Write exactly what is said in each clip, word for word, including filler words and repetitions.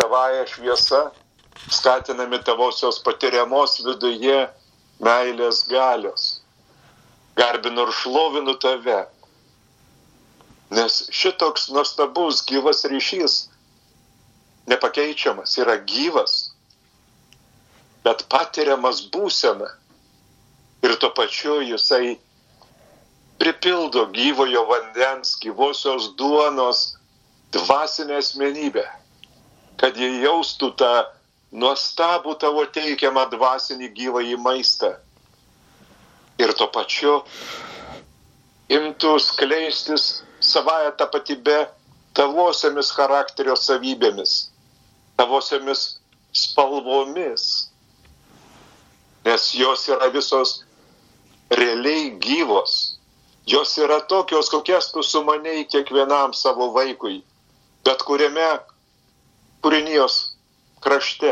tavąją šviesą, skatinami tavosios patiriamos viduje meilės galios. Garbinu ir šlovinu tave, nes šitoks nuostabus gyvas ryšys, nepakeičiamas, yra gyvas, bet patiriamas būsena. Ir tuo pačiu jisai pripildo gyvojo vandens, gyvosios duonos dvasinę asmenybę, kad jie jaustų tą nuostabų tavo teikiamą dvasinį gyvąjį maistą. Ir tuo pačiu imtų skleistis savąją tapatybę tavosiamis charakterio savybėmis, tavosiamis spalvomis, nes jos yra visos realiai gyvos. Jos yra tokios, kokias tu sumanei kiekvienam savo vaikui, bet kuriame kūrinijos krašte.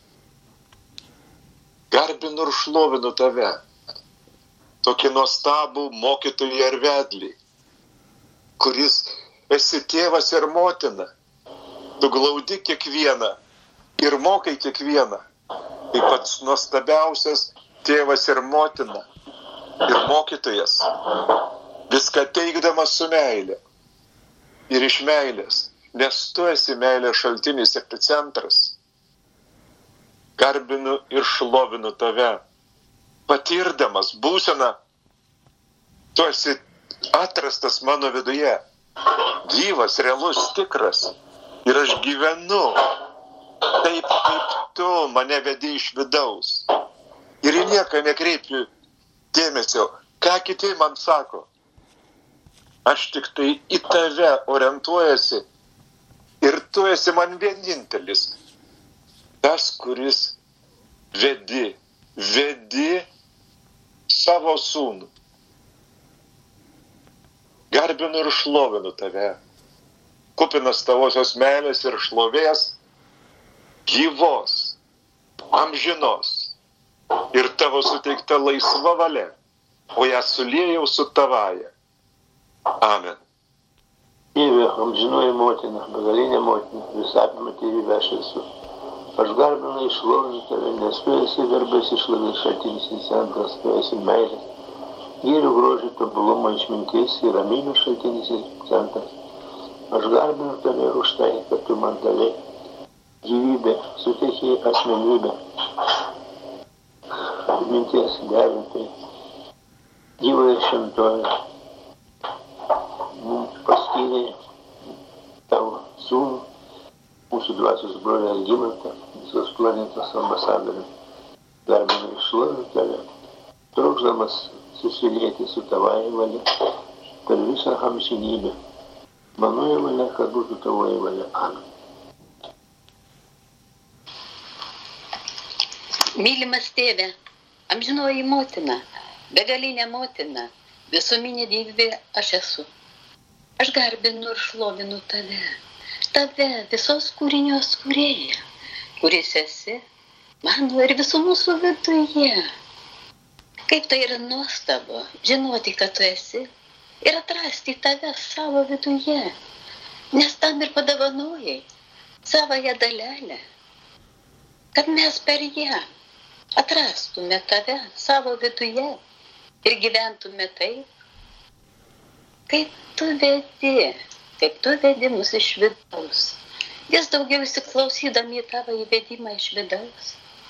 Garbinu ir šlovinu tave, tokį nuostabų mokytoją ir vedlį, kuris esi tėvas ir motina. Tu glaudi kiekvieną ir mokai kiekvieną. Tai pats nuostabiausias tėvas ir motina ir mokytojas, viską teikdamas su meilė ir iš meilės, nes tu esi meilės šaltinis epicentras. Garbinu ir šlovinu tave, patirdamas būseną, tu esi atrastas mano viduje, gyvas, realus, tikras, ir aš gyvenu taip, kaip tu mane vedi iš vidaus. Ir į nieką nekreipiu dėmesio, ką kiti man sako. Aš tik tai į tave orientuojasi ir tu esi man vienintelis. Tas, kuris vedi, vedi savo sūnų. Garbinu ir šlovinu tave, kupinas tavosios meilės ir šlovės, gyvos, amžinos ir tavo suteikta laisva valia, o ją suliejau su tavaja. Amen. Dieve, amžinoji motina, begalinė motina, visapima tėvybę aš esu. Aš garbinu ir šlovinu tave, nes tu esi garbės išlovės šaltinis ir centras, tu esi meilės, gėrių grožio tobulumo išminties ir ramybės šaltinis ir centras. Aš garbinu tave už tai, kad tu man davei gyvybę, suteikei asmenybę, minties derintai, gyvą ir šventovę. Mums paskyrė tavo sūnų, mūsų dvasios brolį Algimantą, visos planetos ambasadorių. Garbinu ir šlovinu tave, trokšdamas susilieti su tavąja valia per visą amžinybę. Manoji valia, kad būtų tavoji valia. Amen. Mylimas tėve, amžinoji motina, begalinė motina, visuminė dievybė aš esu. Aš garbinu ir šlovinu tave, tave visos kūrinios kūrėja, kuris esi mano ir visų mūsų viduje. Kaip tai yra nuostabu, žinoti, kad tu esi ir atrasti tave savo viduje, nes tam ir padovanojai savąją dalelę, kad mes per ją atrastume tave savo viduje ir gyventume taip, kaip tu vedi, kaip tu vedi mus iš vidaus. Vis daugiau įsiklausydami į tavo įvedimą iš vidaus.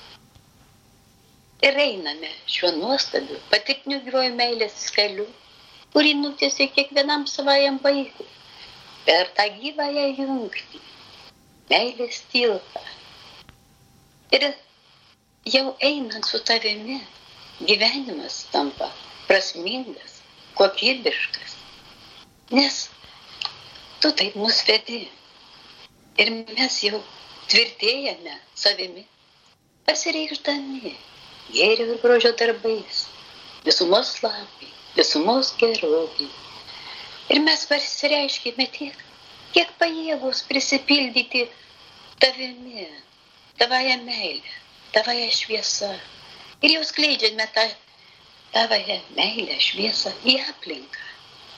Ir einame šiuo nuostabiu, patirtiniu gyvoju meilės keliu, kurį nutiesė kiekvienam savajam vaikui, per tą gyvąją jungtį, meilės tiltą. Ir jau einant su tavimi, gyvenimas tampa prasmingas, kokybiškas, nes tu taip mus vedi. Ir mes jau tvirtėjame savimi, pasireikšdami gėrio ir grožio darbais, visumos labui, visumos gerovei. Ir mes pasireiškime tiek, kiek pajėgus prisipildyti tavimi, tavąją meilę, tavąją šviesą. Ir jau skleidžiame tą tavąją meilę, šviesą į aplinką.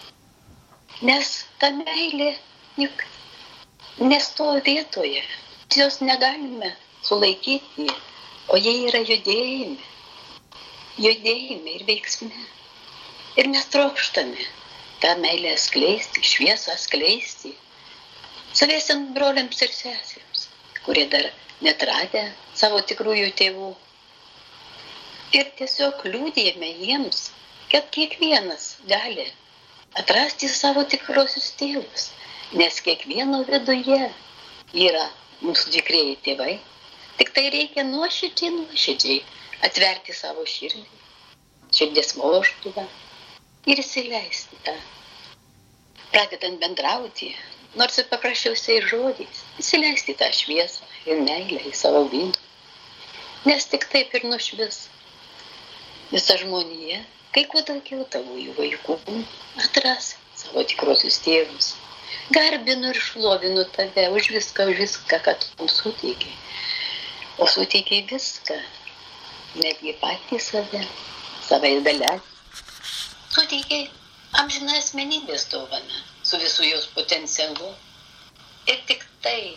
Nes ta meilė juk nestovi vietoje, Jos negalime sulaikyti, o jie yra judėjime. Judėjime ir veiksme. Ir mes trokštame tą meilę skleisti, šviesą skleisti saviesiams broliams ir sesėms, kurie dar netradę savo tikrųjų tėvų. Ir tiesiog liūdėjame jiems, kad kiekvienas gali atrasti savo tikrosius tėvus, nes kiekvieno viduje yra mūsų tikrieji tėvai. Tik tai reikia nuoširdžiai, nuoširdžiai atverti savo širdį, širdies vožtuvą ir įsileisti tą. Pradedant bendrauti, nors ir paprasčiausiais žodžiais, įsileisti tą šviesą ir meilę į savo vidų. Nes tik taip ir nušvis visa žmonija, kai kuo daugiau tavųjų vaikų atras savo tikrosius tėvus. Garbinu ir šlovinu tave už viską, už viską, kad mums suteikiai. O suteikiai viską, netgi patį save, savai dalę. Suteikiai amžiną asmenybės dovaną su visų jos potencialu. Ir tik tai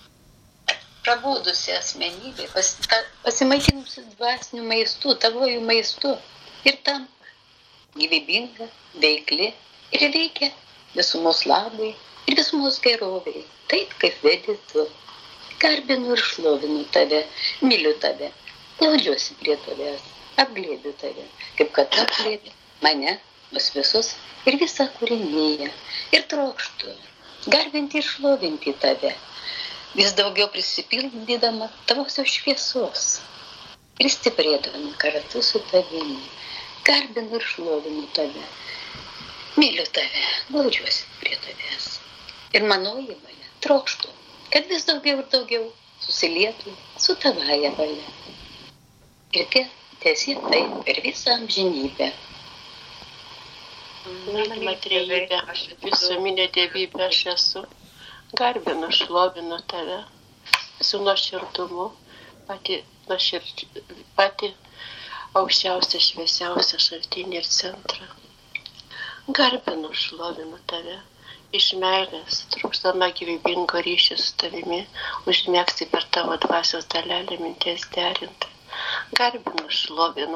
prabudusi asmenybė, pas, ta, pasimaikinusi dvasiniu maistu, tavojų maistu, ir tampa gyvybinga, veikli ir veikia visumos labui ir visumos geroviai, taip kaip vedi tu. Garbinu ir šlovinu tave, myliu tave, glaudžiuosi prie tavęs, apglėbiu tave, kaip kad apglėbi mane, mus visus ir visą kūrinyje. Ir trokštu garbinti ir šlovinti tave, vis daugiau prisipildydama tavosios šviesos ir stiprėdama kartu su tavimi. Garbinu ir šlovinu tave, myliu tave, glaudžiuosi prie tavęs. Ir manoji valia trokštu, kad vis daugiau ir daugiau susilietų su tavaja valia. Ir tiesi tai per visą amžinybę. Mylima trejybė, visuminė dievybė aš esu. Garbinu, šlovinu tave su nuoširdumu, pati, nuoširdži, pati aukščiausia, šviesiausia šaltinį ir centrą. Garbinu, šlovinu tave. Iš meilės, trūkstama gyvybingo ryšio su tavimi, užmėgsti per tavo dvasios dalelę minties derinti. Garbinu, šlovinu,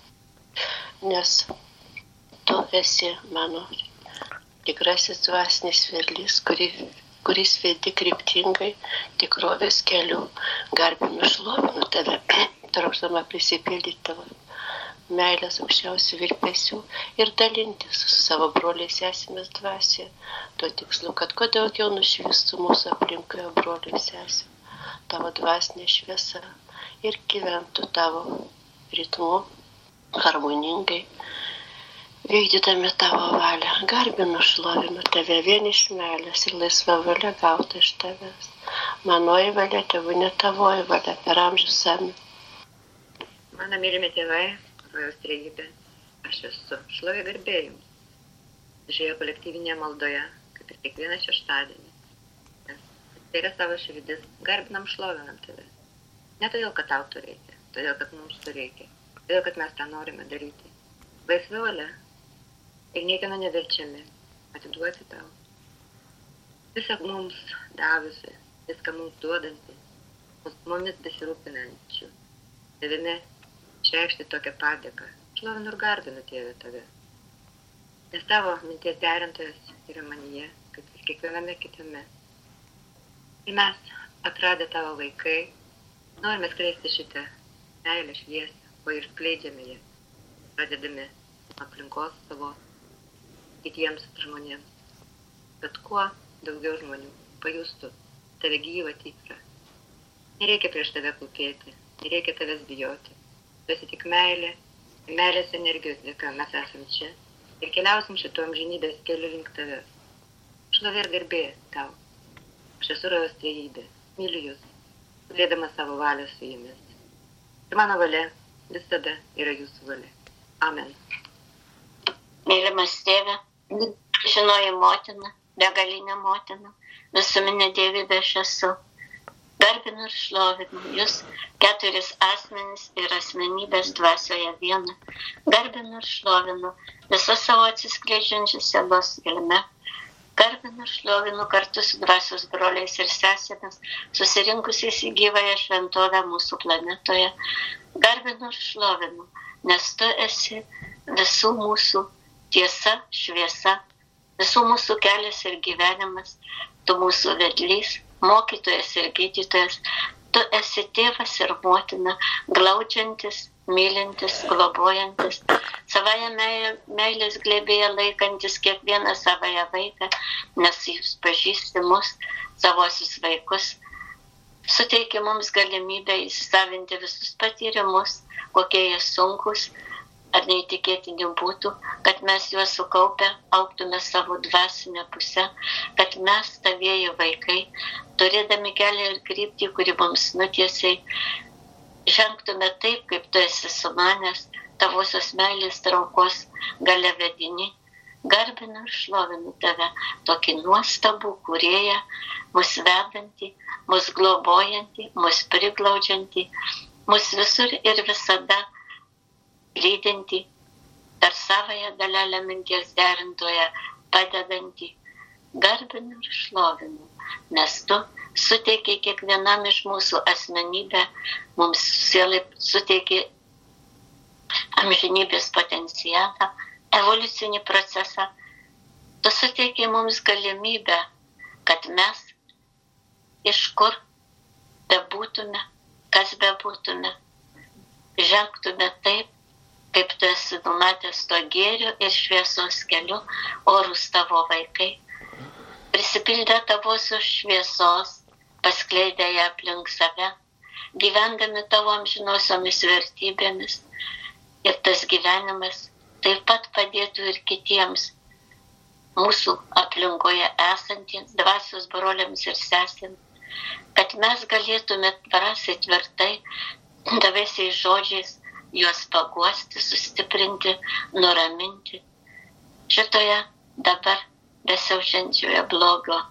nes tu esi mano tikrasis dvasinis vedlys, kuri, kuris vedi kryptingai tikrovės keliu. Garbinu, šlovinu tave, trokštama prisipildyti tavo meilės aukščiausių virpesių ir dalintis su savo broliais sesėmis dvasia, tuo tikslu, kad kuo daugiau nušvistų mūsų aplinkoje broliai sesė, tavo dvasinė šviesa ir gyventų tavo ritmu harmoningai, vykdydami tavo valią. Garbinu, šlovinu tave vien iš meilės ir laisva valia gauta iš tavęs. Manoji valia, tėvų ne tavoji valia, per amžius amen. Mano mylimi tėvai, rojaus trejybė, aš esu šlovė garbė jums. Šioje kolektyvinėje maldoje, kaip ir kiekvieną šeštadienį. Nes tai yra savo širdis, garbinam, šlovinam tave. Ne todėl, kad tau to reikia, todėl, kad mums to reikia, todėl, kad mes tą norime daryti. Laisva valia ir niekieno neverčiami atiduoti tau. Visą mums davusi, viską mums duodanti, mumis besirūpinančių, tavimi išreikšti tokią padėką. Šlovinu ir garbinu, Tėve, tave. Nes tavo minties derintojas yra manyje, kaip ir kiekviename kitame. Ir mes, atradę tavo vaikai, norime skleisti šitą meilę šviesą, o ir skleidžiame ją, pradedami aplinkos savo kitiems žmonėms. Bet kuo daugiau žmonių pajustų tave gyvą tikrą. Nereikia prieš tave klūpėti, nereikia tavęs bijoti. Tu esi tik meilė, meilės energijos dėka mes esam čia ir keliausim šito amžinybės keliu link tavęs. Šlovė ir garbė tau. Aš esu rojaus trejybė, myliu jūs, turėdama savo valią su jumis. Ir mano valia visada yra jūsų valia. Amen. Mylimas Tėve, žinoji motina, begalinė motina, visuminė dievybė aš esu. Garbinu ir šlovinu jūs, keturis asmenis ir asmenybės dvasioje vieną. Garbinu ir šlovinu visą savo atsiskleidžiančią sielos gelme, Garbinu ir šlovinu kartu su dvasios broliais ir sesėmis, susirinkusiais į gyvąją šventovę mūsų planetoje. Garbinu ir šlovinu, nes tu esi visų mūsų tiesa, šviesa, visų mūsų kelias ir gyvenimas, tu mūsų vedlys, mokytojas ir gydytojas, tu esi tėvas ir motina, glaudžiantis, mylintis, globojantis, savaja meilės glėbėje laikantis kiekvieną savąją vaiką, nes jūs pažįsti mus, savosius vaikus, suteikia mums galimybę įsisavinti visus patyrimus, kokie jie sunkus ar neįtikėtini būtų, kad mes juos sukaupę augtume savo dvasinę pusę, kad mes tavieji vaikai, turėdami kelią ir kryptį, kuri mums nutiesiai, žengtume taip, kaip tu esi sumanęs, tavosios meilės traukos gale vedini. Garbinu ir šlovinu tave, tokį nuostabų kūrėją, mus vedantį, mus globojantį, mus priglaudžiantį, mus visur ir visada lydintį, per savąją dalelę minties derintoje padedantį. Garbinu ir šlovinu, nes tu suteikė kiekvienam iš mūsų asmenybę, mums sielai suteikė amžinybės potencialą, evoliucinį procesą. Tu suteikė mums galimybę, kad mes iš kur bebūtume, kas bebūtume, žengtume taip, kaip tu esi numatęs to gėrio ir šviesos keliu, orus tavo vaikai, prisipildę tavosios šviesos, paskleidę ją aplink save, gyvendami tavo amžinosiomis vertybėmis. Ir tas gyvenimas taip pat padėtų ir kitiems mūsų aplinkoje esantiems dvasios broliams ir sesėms, kad mes galėtume drąsiai tvirtai, tavesiais žodžiais juos paguosti, sustiprinti, nuraminti šitoje dabar besiaučiančioje blogio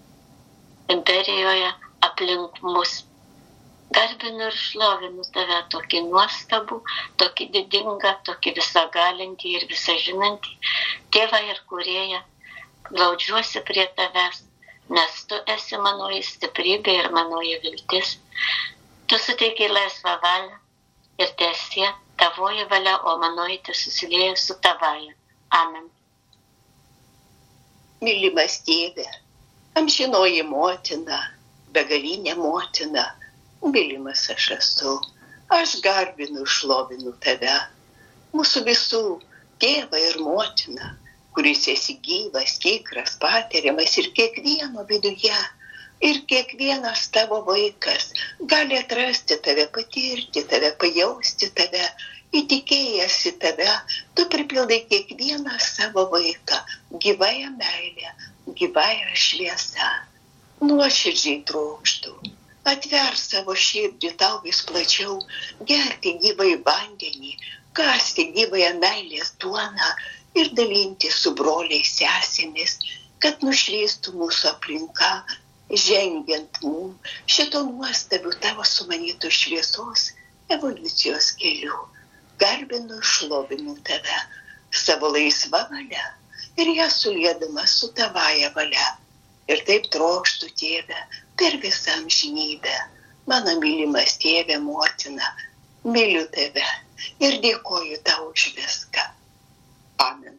imperijoje aplink mus. Garbinu ir šlovinu tave, tokį nuostabų, tokį didingą, tokį visagalintį ir visažinantį tėvą ir kūrėją. Glaudžiuosi prie tavęs, nes tu esi manoji stiprybė ir manoji viltis. Tu suteikiai laisvą valią ir tiesie tavoji valia, o manoji te susilieja su tavaja. Amen. Mylimas tėve, amžinoji motina, begalinė motina, mylimas aš esu, aš garbinu ir šlovinu tave, mūsų visų tėvą ir motiną, kuris esi gyvas, tikras, patiriamas ir kiekvieno viduje, ir kiekvienas tavo vaikas gali atrasti tave, patirti tave, pajausti tave, įtikėjęs į tave, tu pripildai kiekvieną savo vaiką gyvąją meilę, gyvąją šviesą. Nuoširdžiai trokštų, atver savo širdį tau vis plačiau, gerti gyvąjį vandenį, kasti gyvąją meilės duoną ir dalinti su broliais sesėmis, kad nušviestų mūsų aplinka, žengiant mum šito nuostabių tavo sumanytų šviesos evoliucijos keliu. Garbinu ir šlovinu tave savo laisvą valią ir ją suliedama su tavaja valia. Ir taip trokštų tėve per visą amžinybę. Mano mylimas tėve, motina, myliu tave ir dėkoju tau už viską. Amen.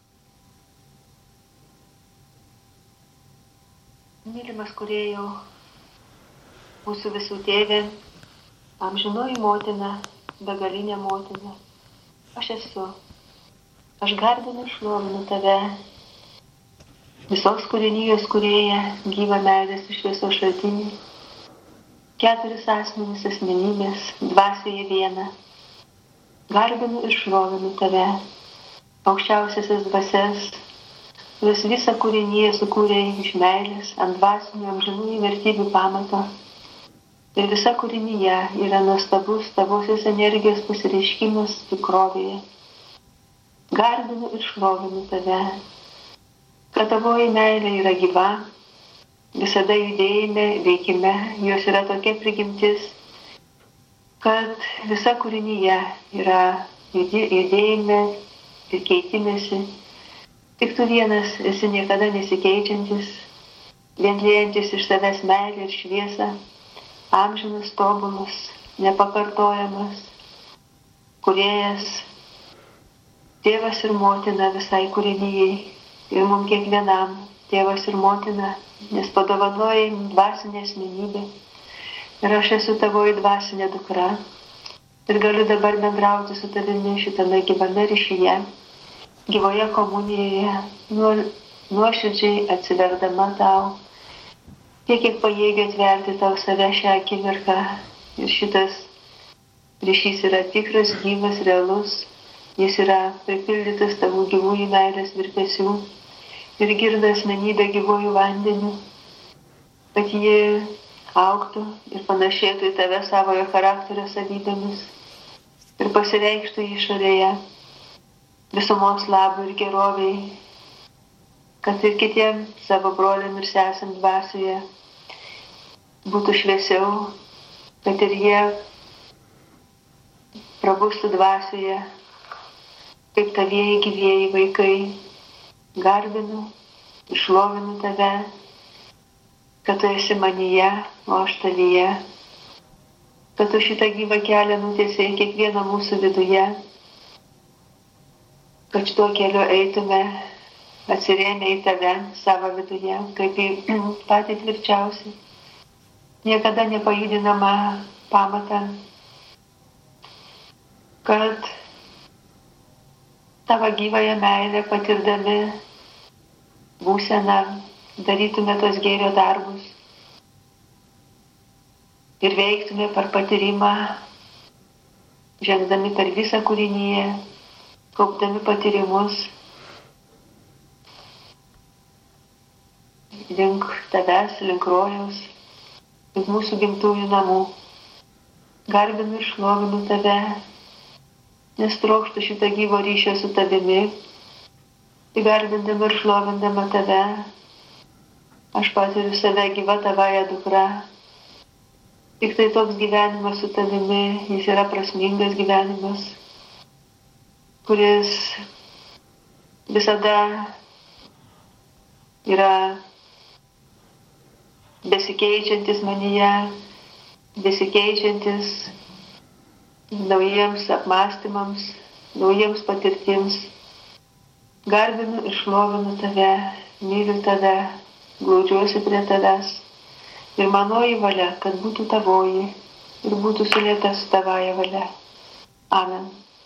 Mylimas kūrėjau, mūsų visų tėvė, amžinoji motina, begalinė motina, aš esu, aš garbinu ir šlovinu tave, visos kūrinijos kūrėja, gyva meilės ir šviesos šaltinį, keturis asmenis asmenybės, dvasioje viena, garbinu ir šlovinu tave, aukščiausiasis dvasias, kuris visą kūriniją sukūrė iš meilės ant dvasinių amžinųjų vertybių pamato. Ir visa kūrinyje yra nuostabus tavosios energijos pasireiškimas tikrovėje. Garbinu ir šlovinu tave, kad tavoji meilė yra gyva, visada judėjime, veikime, jos yra tokia prigimtis, kad visa kūrinyje yra judėjime ir keitimėsi. Tik tu vienas esi niekada nesikeičiantis, vien liejantis iš savęs meilę ir šviesą, amžinas, tobulas, nepakartojamas, kūrėjas, tėvas ir motina visai kūrinijai ir mums kiekvienam tėvas ir motina, nes padovanojai dvasinę asmenybę ir aš esu tavoji dvasinė dukra ir galiu dabar bendrauti su tavimi šitame gyvame ryšyje, gyvoje komunijoje, nuoširdžiai atsiverdama tau, tiek kiek pajėgia atverti tau save šią akimirką. Ir šitas ryšys yra tikras, gyvas, realus, jis yra pripildytas tavo gyvųjų meilės virpesių ir girda asmenybę gyvųjų vandenių, kad ji augtų ir panašėtų į tave savojo charakterio savybėmis ir pasireikštų išorėje visumos labui ir geroviai, kad ir kitiem savo broliam ir sesam dvasioje būtų šviesiau, kad ir jie prabustų dvasioje, kaip tavieji gyvieji vaikai. Garbinu, išlovinu tave, kad tu esi manyje, o aš tavyje, kad tu šitą gyvą kelią nutiesiai kiekvieną mūsų viduje, kad šituo keliu eitume atsirėmę į tave savo viduje, kaip į patį tvirčiausią, niekada nepajudinamą pamatą, kad tavo gyvąją meilę patirdami būseną darytume tos gėrio darbus ir veiktume per patyrimą, žengdami per visą kūriniją, kaupdami patyrimus link tavęs, link rojaus, link mūsų gimtųjų namų. Garbinu ir šlovinu tave, nes trokštu šitą gyvo ryšio su tavimi, tai garbindama ir šlovindama tave, aš patiriu save gyva tavąją dukra. Tik tai toks gyvenimas su tavimi, jis yra prasmingas gyvenimas, kuris visada yra besikeičiantis manyje, besikeičiantis naujiems apmąstymams, naujiems patirtims. Garbinu ir šlovinu tave, myliu tave, glaudžiuosi prie tavęs. Ir manoji valia, kad būtų tavoji ir būtų sulėta su tavaja valia. Amen.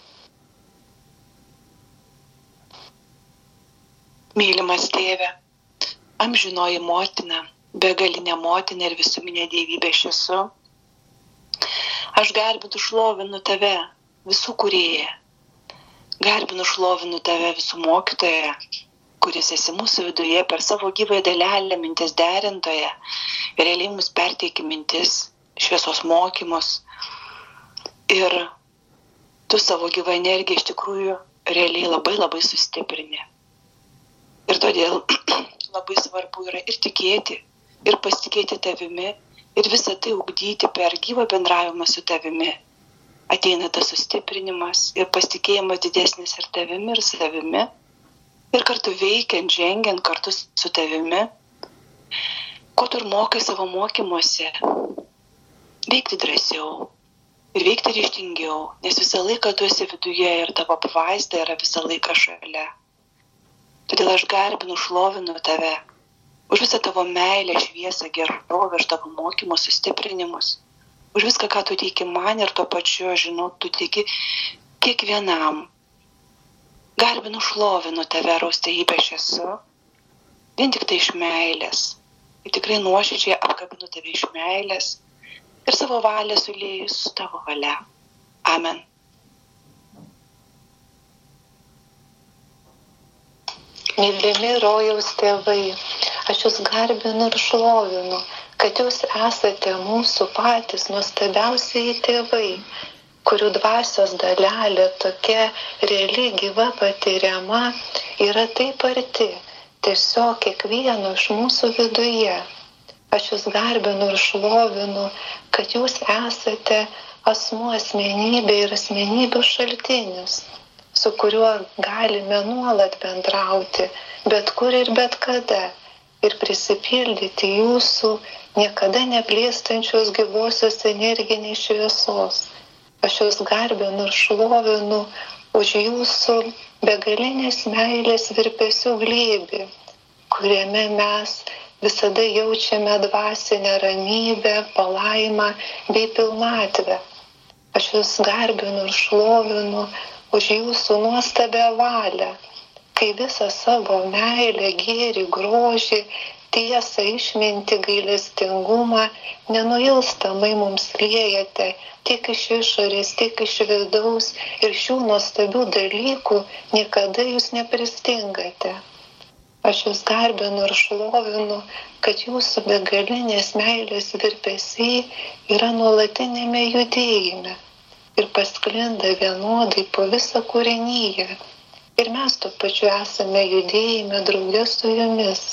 Mylimas tėve, amžinoji motina, begalinė motina ir visuminė dievybė aš esu. Aš garbinu, šlovinu tave, visų kūrėją. Garbinu, šlovinu tave, visų mokytoją, kuris esi mūsų viduje per savo gyvąją dalelę, mintis derintoje, realiai mus perteiki mintis, šviesos mokymus. Ir tu savo gyvą energiją iš tikrųjų realiai labai labai sustiprini. Ir todėl labai svarbu yra ir tikėti, ir pasitikėti tavimi, ir visą tai ugdyti per gyvą bendravimą su tavimi. Ateina tas sustiprinimas ir pasitikėjimas didesnis ir tavimi, ir savimi. Ir kartu veikiant, žengiant kartu su tavimi, ko tu ir mokai savo mokymuose, veikti drąsiau ir veikti ryžtingiau, nes visą laiką tu esi viduje ir tavo apvaizda yra visą laiką šalia. Todėl aš garbinu, šlovinu tave už visą tavo meilę, šviesą, gerovę, už tavo mokymo sustiprinimus, už viską, ką tu teiki man ir tuo pačiu, žinau, tu teiki kiekvienam. Garbinu, šlovinu tave, raustėjybė aš esu, vien tik tai iš meilės. Ir tikrai nuoširdžiai apkabinu tave iš meilės ir savo valią sulieju su tavo valia. Amen. Mylimi rojaus tėvai, aš jūs garbinu ir šlovinu, kad jūs esate mūsų patys nuostabiausiai tėvai, kurių dvasios dalelė tokia reali gyva patiriama yra taip arti, tiesiog kiekvieno iš mūsų viduje. Aš jūs garbinu ir šlovinu, kad jūs esate asmuo, asmenybė ir asmenybių šaltinis. su kuriuo galime nuolat bendrauti, bet kur ir bet kada, ir prisipildyti jūsų niekada neblėstančios gyvosios energinės šviesos. Aš jūs garbinu ir šlovinu už jūsų begalinės meilės virpesių glėbį, kuriame mes visada jaučiame dvasinę ramybę, palaimą bei pilnatvę. Aš jūs garbinu ir šlovinu už jūsų nuostabią valią, kai visą savo meilę, gėrį, grožį, tiesą, išmintį, gailestingumą nenuilstamai mums liejate tiek iš išorės, tiek iš vidaus, ir šių nuostabių dalykų niekada jūs nepristingate. Aš jūs garbinu ir šlovinu, kad jūsų begalinės meilės virpesiai yra nuolatinėme judėjime ir pasklinda vienodai po visą kūrinyje. Ir mes tuo pačiu esame judėjime drauge su jumis.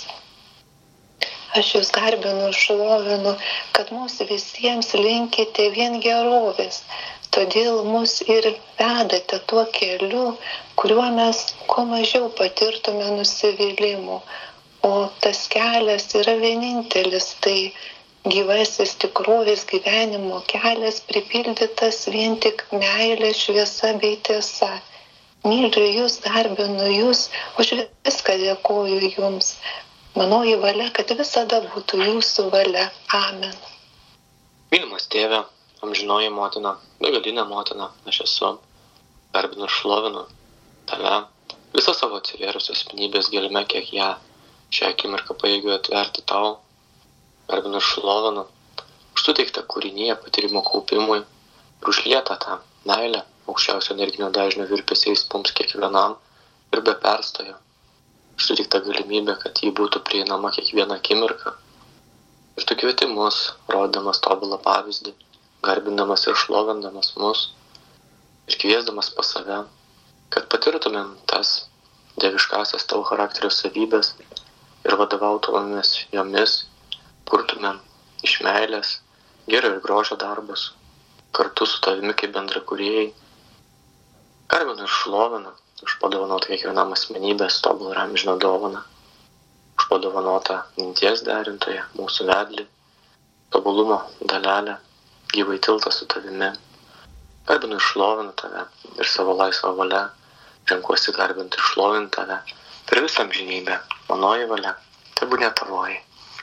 Aš jūs garbinu ir šlovinu, kad mūsų visiems linkite vien gerovės, todėl mus ir vedate tuo keliu, kuriuo mes kuo mažiau patirtume nusivylimų. O tas kelias yra vienintelis, tai gyvasis tikrovės gyvenimo kelias pripildytas vien tik meilė, šviesa bei tiesa. Myliu jūs, garbinu jūs, už viską dėkoju jums. Manoji valia, kad visada būtų jūsų valia. Amen. Mylimas tėve, amžinoji motina, begalinė motina, aš esu, garbinu ir šlovinu tave, visą savo atsivėrusios asmenybės gelme, kiek ją šią akimirką pajėgiu atverti tau, garbinu ir šlovinu, už suteiktą kūrinyje patyrimo kaupimui, ir užlietą tą meilę, aukščiausio energinio dažnio virpesiais mums kiekvienam ir be perstojo, už suteiktą galimybę, kad ji būtų prieinama kiekvieną akimirką, ir tu kvieti mus, rodamas tobulą pavyzdį, garbindamas ir šlovindamas mus, ir kviesdamas pas save, kad patirtumėm tas dieviškasias tavo charakterio savybės ir vadovautumėmės jomis, kurtumėm iš meilės, gėrio ir grožio darbus, kartu su tavimi kaip bendrakūrėjai. Garbinu ir šlovinu už padovanotą kiekvienam asmenybės tobulą ir amžiną dovaną, už padovanotą minties derintoją, mūsų vedlį, tobulumo dalelę, gyvai tiltą su tavimi. Garbinu ir šlovinu tave ir savo laisvą valią, renkuosi garbinti ir šlovinti tave per visą amžinybę. Manoji valia, tebūnie tavoji.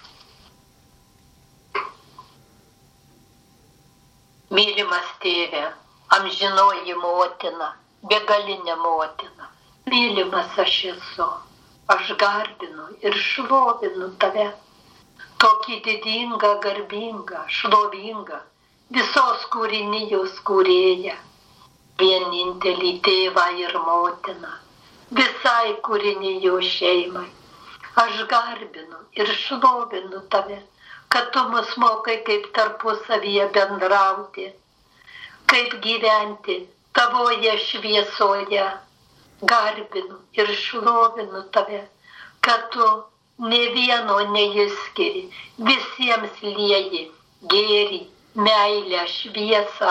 Mylimas tėve, amžinoji motina, begalinė motina, mylimas aš esu, aš garbinu ir šlovinu tave, tokį didingą, garbingą, šlovingą, visos kūrinijos kūrėją, vienintelį tėvą ir motiną, visai kūrinijos šeimai. Aš garbinu ir šlovinu tave, kad tu mus mokai kaip tarpusavyje bendrauti, kaip gyventi tavoje šviesoje. Garbinu ir šlovinu tave, kad tu nė vieno neišskiri, visiems lieji gėrį, meilę, šviesą,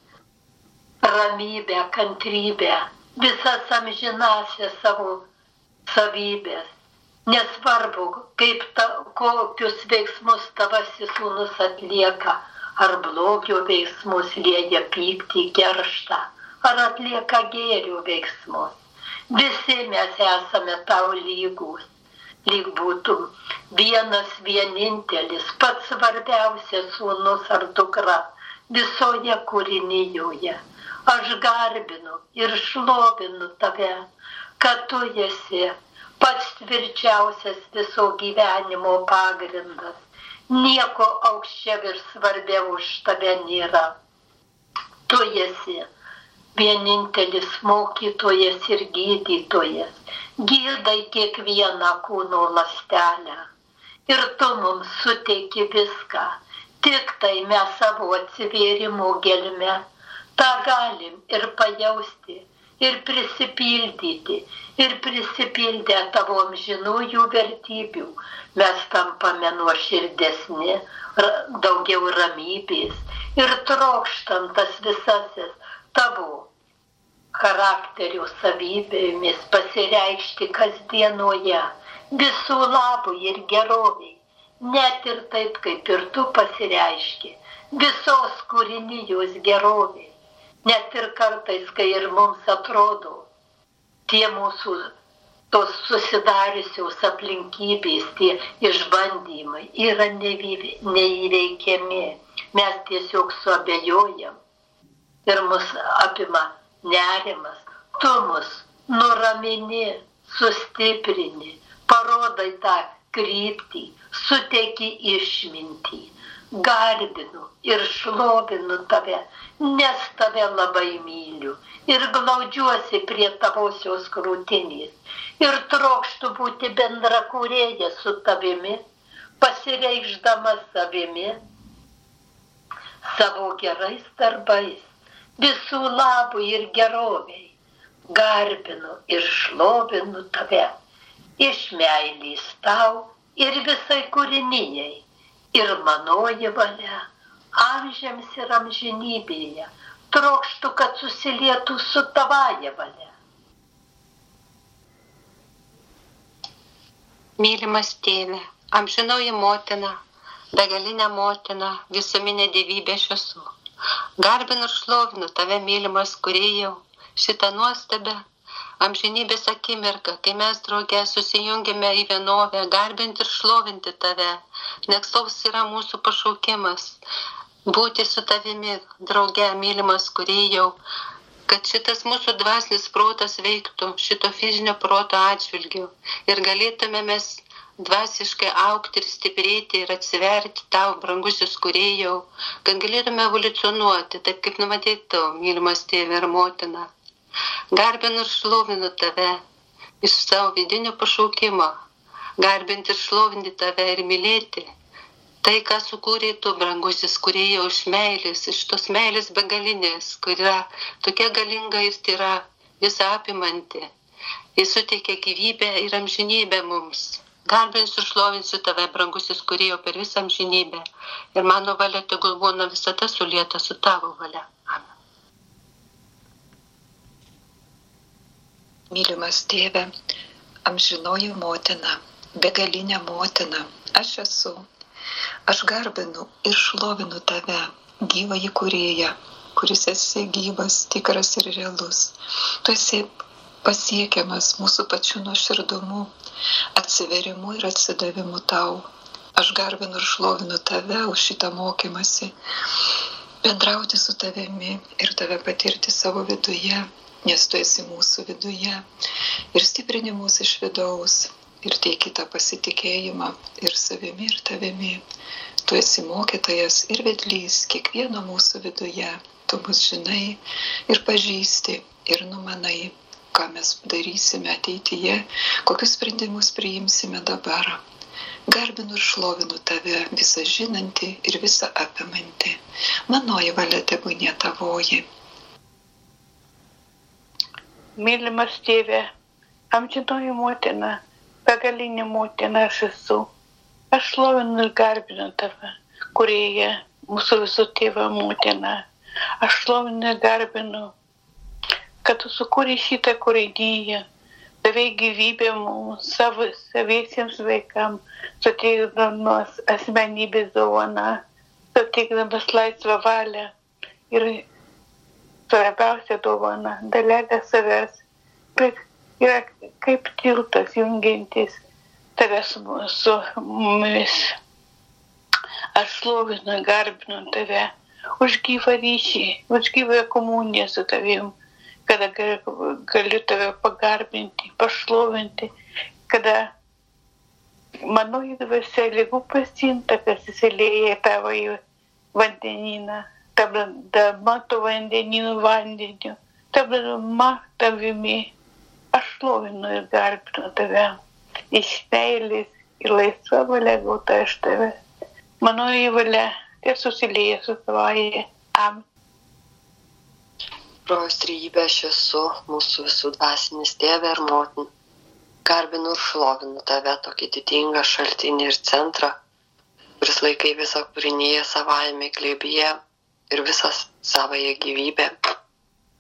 ramybę, kantrybę, visas amžinasias savo savybės. Nesvarbu, kaip ta, kokius veiksmus tavasis sūnus atlieka, ar blogio veiksmus, lieja pyktį, kerštą, ar atlieka gėrio veiksmus. Visi mes esame tau lygus, lyg būtum vienas vienintelis, pats svarbiausias sūnus ar dukra visoje kūrinijoje. Aš garbinu ir šlovinu tave, kad tu esi pats tvirčiausias viso gyvenimo pagrindas. Nieko aukščiau ir svarbiau už tave nėra. Tu esi vienintelis mokytojas ir gydytojas. Gydai kiekvieną kūno ląstelę. Ir tu mums suteiki viską. Tik tai mes savo atsivėrimo gelme tą galim ir pajausti, ir prisipildyti, ir prisipildę tavo amžinųjų vertybių. Mes tampame nuoširdesni, daugiau ramybės ir trokštam tas visasis tavo charakterio savybėmis pasireikšti kasdienoje, visų labui ir geroviai, net ir taip, kaip ir tu pasireiški, visos kūrinijos geroviai, net ir kartais, kai ir mums atrodo, tie mūsų tos susidariusios aplinkybės, tie išbandymai yra neįveikiami. Mes tiesiog suabejojam ir mus apima nerimas. Tu mus nuramini, sustiprini, parodai tą kryptį, suteiki išmintį. Garbinu ir šlovinu tave, nes tave labai myliu ir glaudžiuosi prie tavosios krūtinės ir trokštu būti bendrakūrėja su tavimi, pasireikšdama savimi, savo gerais darbais, visų labui ir geroviai. Garbinu ir šlovinu tave, iš meilės tau ir visai kūrinijai. Ir manoji valia, amžiams ir amžinybėje, trokštų, kad susilietų su tavaja valia. Mylimas tėve, amžinoji motina, begalinė motina, visuminė dievybė aš esu. Garbinu ir šlovinu tave, mylimas kūrėjau, šitą nuostabę amžinybės akimirką, kai mes drauge susijungėme į vienovę, garbinti ir šlovinti tave, nes toks yra mūsų pašaukimas, būti su tavimi drauge, mylimas kūrėjau, kad šitas mūsų dvasinis protas veiktų šito fizinio proto atžvilgiu ir galėtume mes dvasiškai augti ir stiprėti ir atsiverti tau, brangusis kūrėjau, kad galėtume evoliucionuoti, taip kaip numatei tu, mylimas tėve ir motina. Garbinu ir šlovinu tave iš savo vidinio pašaukimo, garbinti ir šlovinti tave ir mylėti. Tai, ką sukūrė tu, brangusis kūrėjau, iš meilės, iš tos meilės begalinės, kur yra tokia galinga ir tai yra visą apimanti. Jis suteikia gyvybę ir amžinybę mums. Garbinsiu ir šlovinsiu tave, brangusis kūrėjau, per visą amžinybę. Ir mano valia tegul būna visada sulieta su tavo valia. Amen. Mylimas tėve, amžinoji motina, begalinė motina, aš esu. Aš garbinu ir šlovinu tave, gyvąjį kūrėją, kuris esi gyvas, tikras ir realus. Tu esi pasiekiamas mūsų pačių nuoširdumu, atsiverimu ir atsidavimu tau. Aš garbinu ir šlovinu tave už šitą mokymąsi, bendrauti su tavimi ir tave patirti savo viduje, nes tu esi mūsų viduje ir stiprini mūsų iš vidaus ir teiki tą pasitikėjimą ir savimi ir tavimi. Tu esi mokytojas ir vedlys kiekvieno mūsų viduje. Tu mus žinai ir pažįsti ir numanai, ką mes darysime ateityje, kokius sprendimus priimsime dabar. Garbinu ir šlovinu tave, visą žinantį ir visą apimantį. Manoji valia tebūnie tavoji. Mylimas tėve, amžinoji motina, begalinė motina aš esu. Aš šlovinu ir garbinu tave, kūrėja, mūsų visų tėvą motina. Aš šlovinu ir garbinu, kad tu sukūrei šitą kūriniją, davei gyvybę mums, savo saviesiems vaikams, suteikdamas asmenybės dovaną, suteikdamas laisvą valią ir svarbiausia dovana, dalega savęs, bet yra kaip tiltas jungiantis tave su mumis. Aš šlovinu, garbinu tave už gyvą ryšį, už gyvą komuniją su tavim, kada galiu tave pagarbinti, pašlovinti, kada manoji dvasia ligų pasintakas įsilieja tavo į vandenyną. Tabdama to vandenynų vandeniu, tabdama tavimi, aš šlovinu ir garbinu tave, iš meilės ir laisva valia gauta iš tave. Manoji valia ir susilieja su tavaja. Amen. Rojus trejybė aš esu, mūsų visų dvasinis tėvė ir motina. Garbinu ir šlovinu tave, tokį didingą šaltinį ir centrą, kuris laikai visą kūrinyje savaime glėbyje ir visą savąją gyvybę.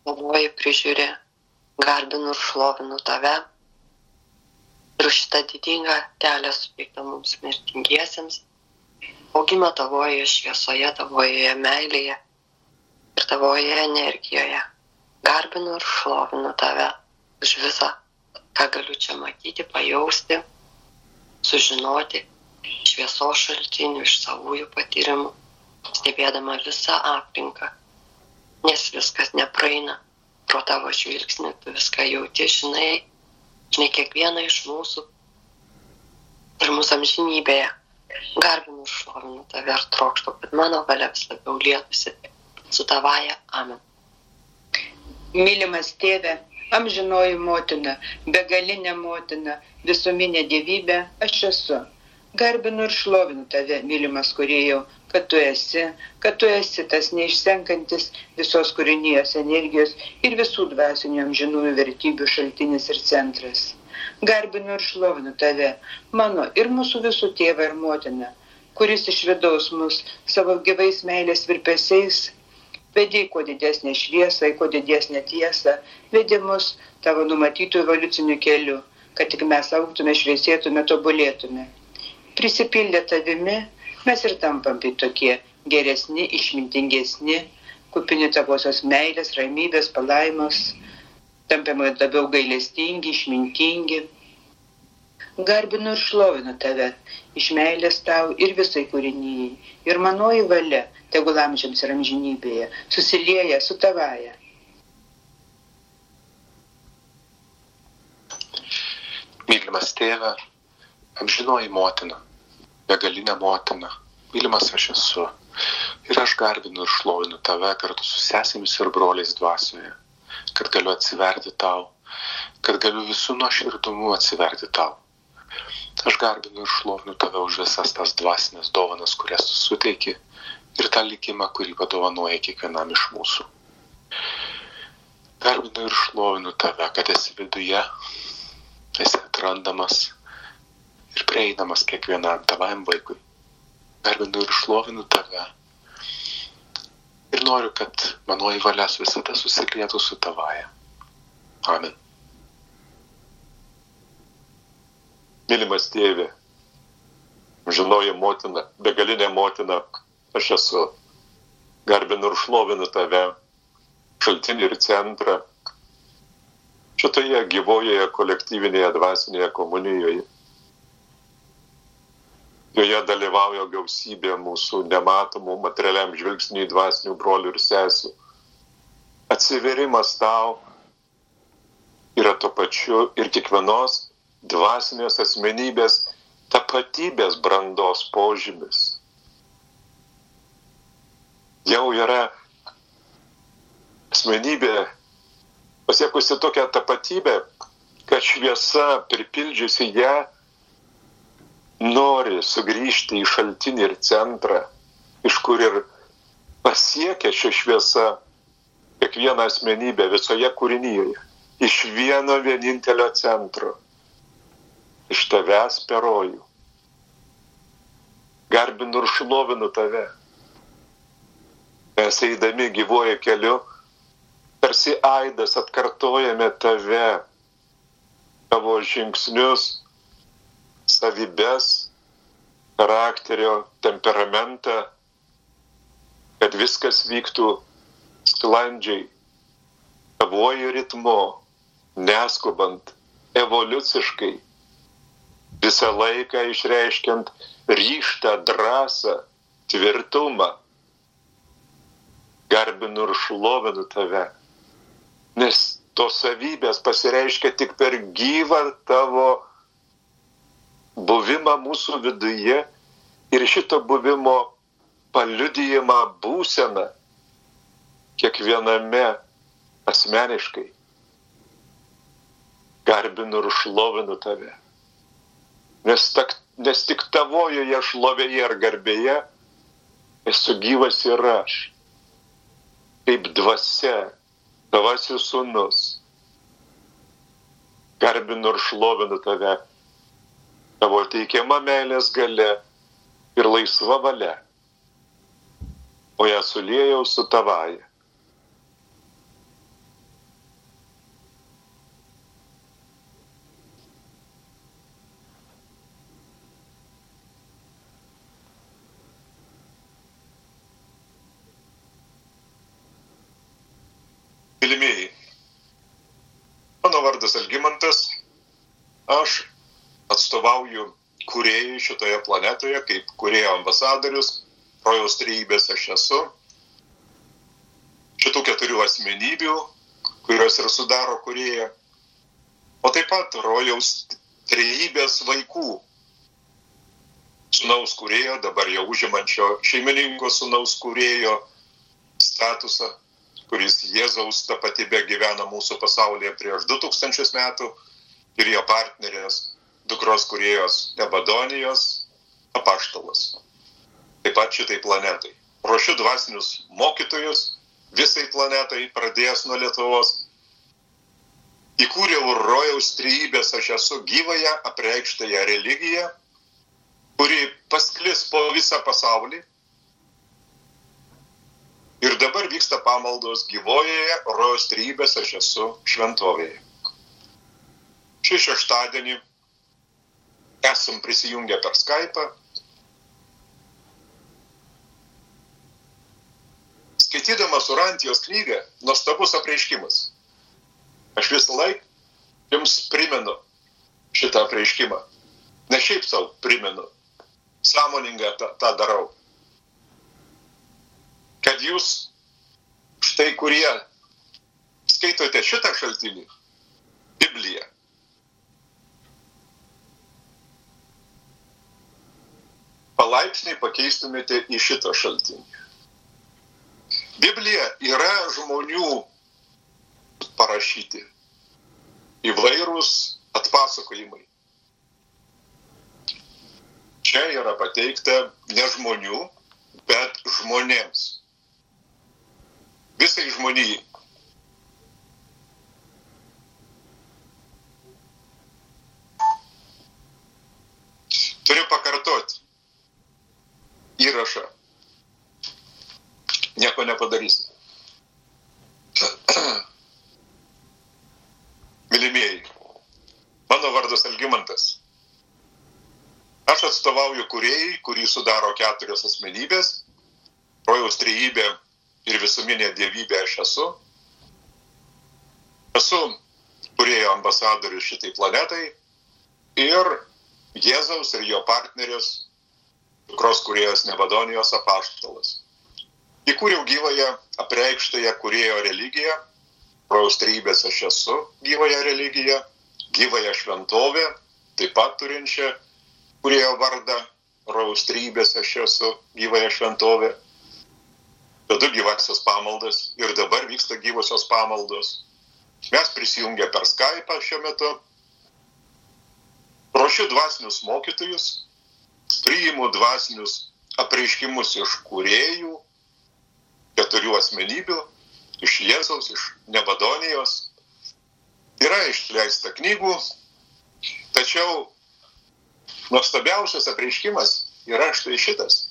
Tavoji prižiūri, garbinu ir šlovinu tave. Ir už šitą didingą kelią suteiktą mums mirtingiesiems, augimą tavoje šviesoje, tavoje meilėje ir tavoje energijoje. Garbinu ir šlovinu tave už visą, ką galiu čia matyti, pajausti, sužinoti, šviesos šaltinių iš savųjų patyrimų, stebėdama visą aplinką, nes viskas nepraeina pro tavo žvilgsnį, tu viską jauti, žinai, žinai kiekvieną iš mūsų ir mūsų amžinybėje. Garbinu ir šlovinu tave ir trokštu, kad mano valia vis labiau lietųsi su tavaja. Amen. Mylimas tėve, amžinoji motina, begalinė motina, visuminė dievybė, aš esu. Garbinu ir šlovinu tave, mylimas kūrėjau, kad tu esi, kad tu esi tas neišsenkantis visos kūrinijos energijos ir visų dvasinių amžinųjų vertybių šaltinis ir centras. Garbinu ir šlovinu tave, mano ir mūsų visų tėvą ir motiną, kuris iš vidaus mus savo gyvais meilės virpesiais vedė kuo didesnę šviesą, kuo didesnę tiesą, vedė mus tavo numatytų evoliucinių kelių, kad tik mes augtume, šviesėtume, tobulėtume. Prisipildę tavimi, mes ir tampam tai tokie geresni, išmintingesni, kupini tavosios meilės, ramybės, palaimos, tampame labiau gailestingi, išmintingi. Garbinu ir šlovinu tave, iš meilės tau ir visai kūrinijai, ir manoji valia, tegul amžiams ir amžinybėje, susilieja su tavaja. Mylimas tėve, amžinoji motina, begalinė motina, mylimas aš esu, ir aš garbinu ir šlovinu tave kartu su sesėmis ir broliais dvasioje, kad galiu atsiverti tau, kad galiu visų nuoširdumu atsiverti tau. Aš garbinu ir šlovinu tave už visas tas dvasinės dovanas, kurias tu suteiki, ir tą likimą, kurį padovanoja kiekvienam iš mūsų. Garbinu ir šlovinu tave, kad esi viduje, esi atrandamas ir prieinamas kiekvienam tavam vaikui. Garbinu ir šlovinu tave ir noriu, kad manoji valia visada susilietų su tavaja. Amen. Mylimas tėve, amžinoji motina, begalinė motina, aš esu. Garbinu ir šlovinu tave, šaltinį ir centrą, šitoje gyvojoje kolektyvinėje dvasinėje komunijoje. Joje dalyvauja gausybė mūsų nematomų materialiam žvilgsniui dvasinių brolių ir sesių. Atsiverimas tau yra to pačiu ir kiekvienos dvasinės asmenybės tapatybės brandos požymis. Jau yra asmenybė pasiekusi tokią tapatybę, kad šviesa pripildžiusi ją nori sugrįžti į šaltinį ir centrą, iš kur ir pasiekia šią šviesą kiekvieną asmenybę visoje kūrinyje, iš vieno vienintelio centro. Iš tavęs perojų. Garbinu ir šlovinu tave. Mes eidami gyvuoju keliu, tarsi aidas atkartojame tave, tavo žingsnius, savybes, charakterio, temperamentą, kad viskas vyktų sklandžiai, tavoju ritmu, neskubant, evoliuciškai, visą laiką išreiškiant ryžtą, drąsą, tvirtumą. Garbinu ir šlovinu tave, nes tos savybės pasireiškia tik per gyvą tavo buvimą mūsų viduje ir šito buvimo paliudijimą būseną kiekviename asmeniškai. Garbinu ir šlovinu tave. Nes, tak, nes tik tavojoje šlovėje ir garbėje esu gyvas ir aš, kaip dvasia, tavasis sūnus. Garbinu ir šlovinu tave, tavo teikiama meilės galia ir laisva valia, o ją suliejau su tavaja. Mylimieji, mano vardas Algimantas, aš atstovauju kūrėjai šitoje planetoje, kaip kūrėjo ambasadorius, rojaus trejybės aš esu, šitų keturių asmenybių, kurios ir sudaro kūrėją, o taip pat rojaus trejybės vaikų, sūnaus kūrėjo, dabar jau užimančio šeimininko sūnaus kūrėjo statusą, kuris Jėzaus tapatybė gyvena mūsų pasaulyje prieš du tūkstančius metų, ir jo partnerės dukros kūrėjos Nebadonijos apaštalas. Taip pat šitai planetai. Ruošiu dvasinius mokytojus visai planetai, pradėjęs nuo Lietuvos. Įkūriau rojaus trejybės aš esu gyvąją apreikštąją religiją, kuri pasklis po visą pasaulį. Ir dabar vyksta pamaldos gyvojoje rojaus trejybės aš esu šventovėje. Šį šeštadienį esam prisijungę per Skype'ą. Skaitydamas Urantijos knygą, nuostabus apreiškimas. Aš visą laiką jums primenu šitą apreiškimą. Ne šiaip savo primenu. Sąmoningą tą, tą darau. Kad jūs, štai kurie skaitote šitą šaltinį, Bibliją, palaipsniui pakeistumėte į šitą šaltinį. Biblija yra žmonių parašyti įvairūs atpasakojimai. Čia yra pateikta ne žmonių, bet žmonėms. Visai žmonijai. Turiu pakartoti įrašą. Nieko nepadarysi. Mylimieji, mano vardas Algimantas. Aš atstovauju kūrėjai, kurį sudaro keturios asmenybės, rojaus trejybė ir visuminė dievybė aš esu. Esu kūrėjo ambasadorius šitai planetai ir Jėzaus ir jo partnerės dukros kūrėjos Nebadonijos apaštalas. Įkūriau gyvąją apreikštąją kūrėjo religiją, rojaus trejybės aš esu gyvąją religiją, gyvąją šventovę, taip pat turinčią kūrėjo vardą, rojaus trejybės aš esu gyvąją šventovę. Vedu gyvasios pamaldas ir dabar vyksta gyvosios pamaldos. Mes prisijungę per Skype'ą šiuo metu. Ruošiu dvasinius mokytojus, priimu dvasinius apreiškimus iš kūrėjų, keturių asmenybių, iš Jėzaus, iš Nebadonijos. Yra išleista knygų, tačiau nuostabiausias apreiškimas yra štai šitas.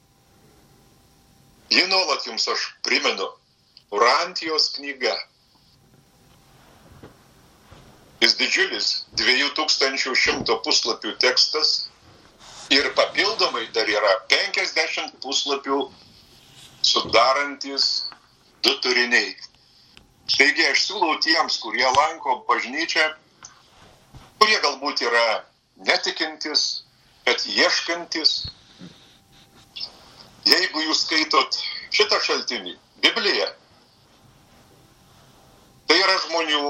Jį nuolat jums aš primenu, Urantijos knyga. Jis didžiulis dviejų tūkstančių šimto puslapių tekstas ir papildomai dar yra penkiasdešimt puslapių sudarantis du turiniai. Taigi aš siūlau tiems, kurie lanko bažnyčią, kurie galbūt yra netikintis, bet ieškantis. Jeigu jūs skaitot šitą šaltinį, Bibliją, tai yra žmonių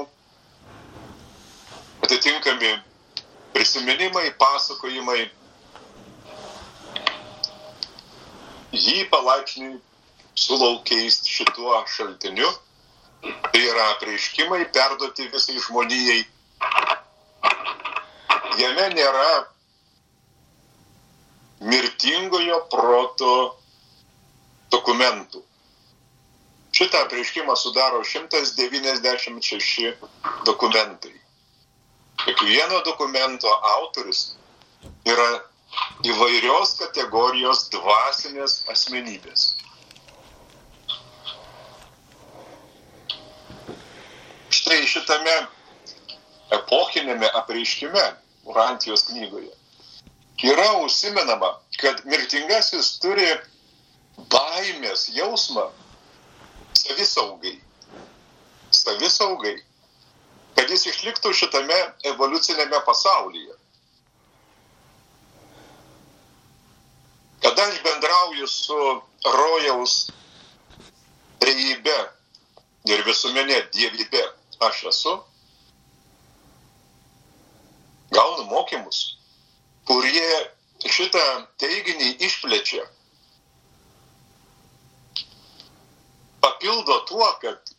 atitinkami prisiminimai, pasakojimai. Jį palaipsniui siūlau keisti šituo šaltiniu. Tai yra apreiškimai perduoti visai žmonijai. Jame nėra mirtingojo proto dokumentų. Šitą apreiškimą sudaro šimtas devyniasdešimt šeši dokumentai. Kiekvieno dokumento autorius yra įvairios kategorijos dvasinės asmenybės. Štai šitame epochinėme apreiškime Urantijos knygoje yra užsimenama, kad mirtingasis turi baimės jausmą savisaugai. savisaugai, kad jis išliktų šitame evoliucinėme pasaulyje. Kada aš bendrauju su rojaus trejybe ir visuomenė dievybe aš esu, gaunu mokymus, kurie šitą teiginį išplečia. Papildo tuo, kad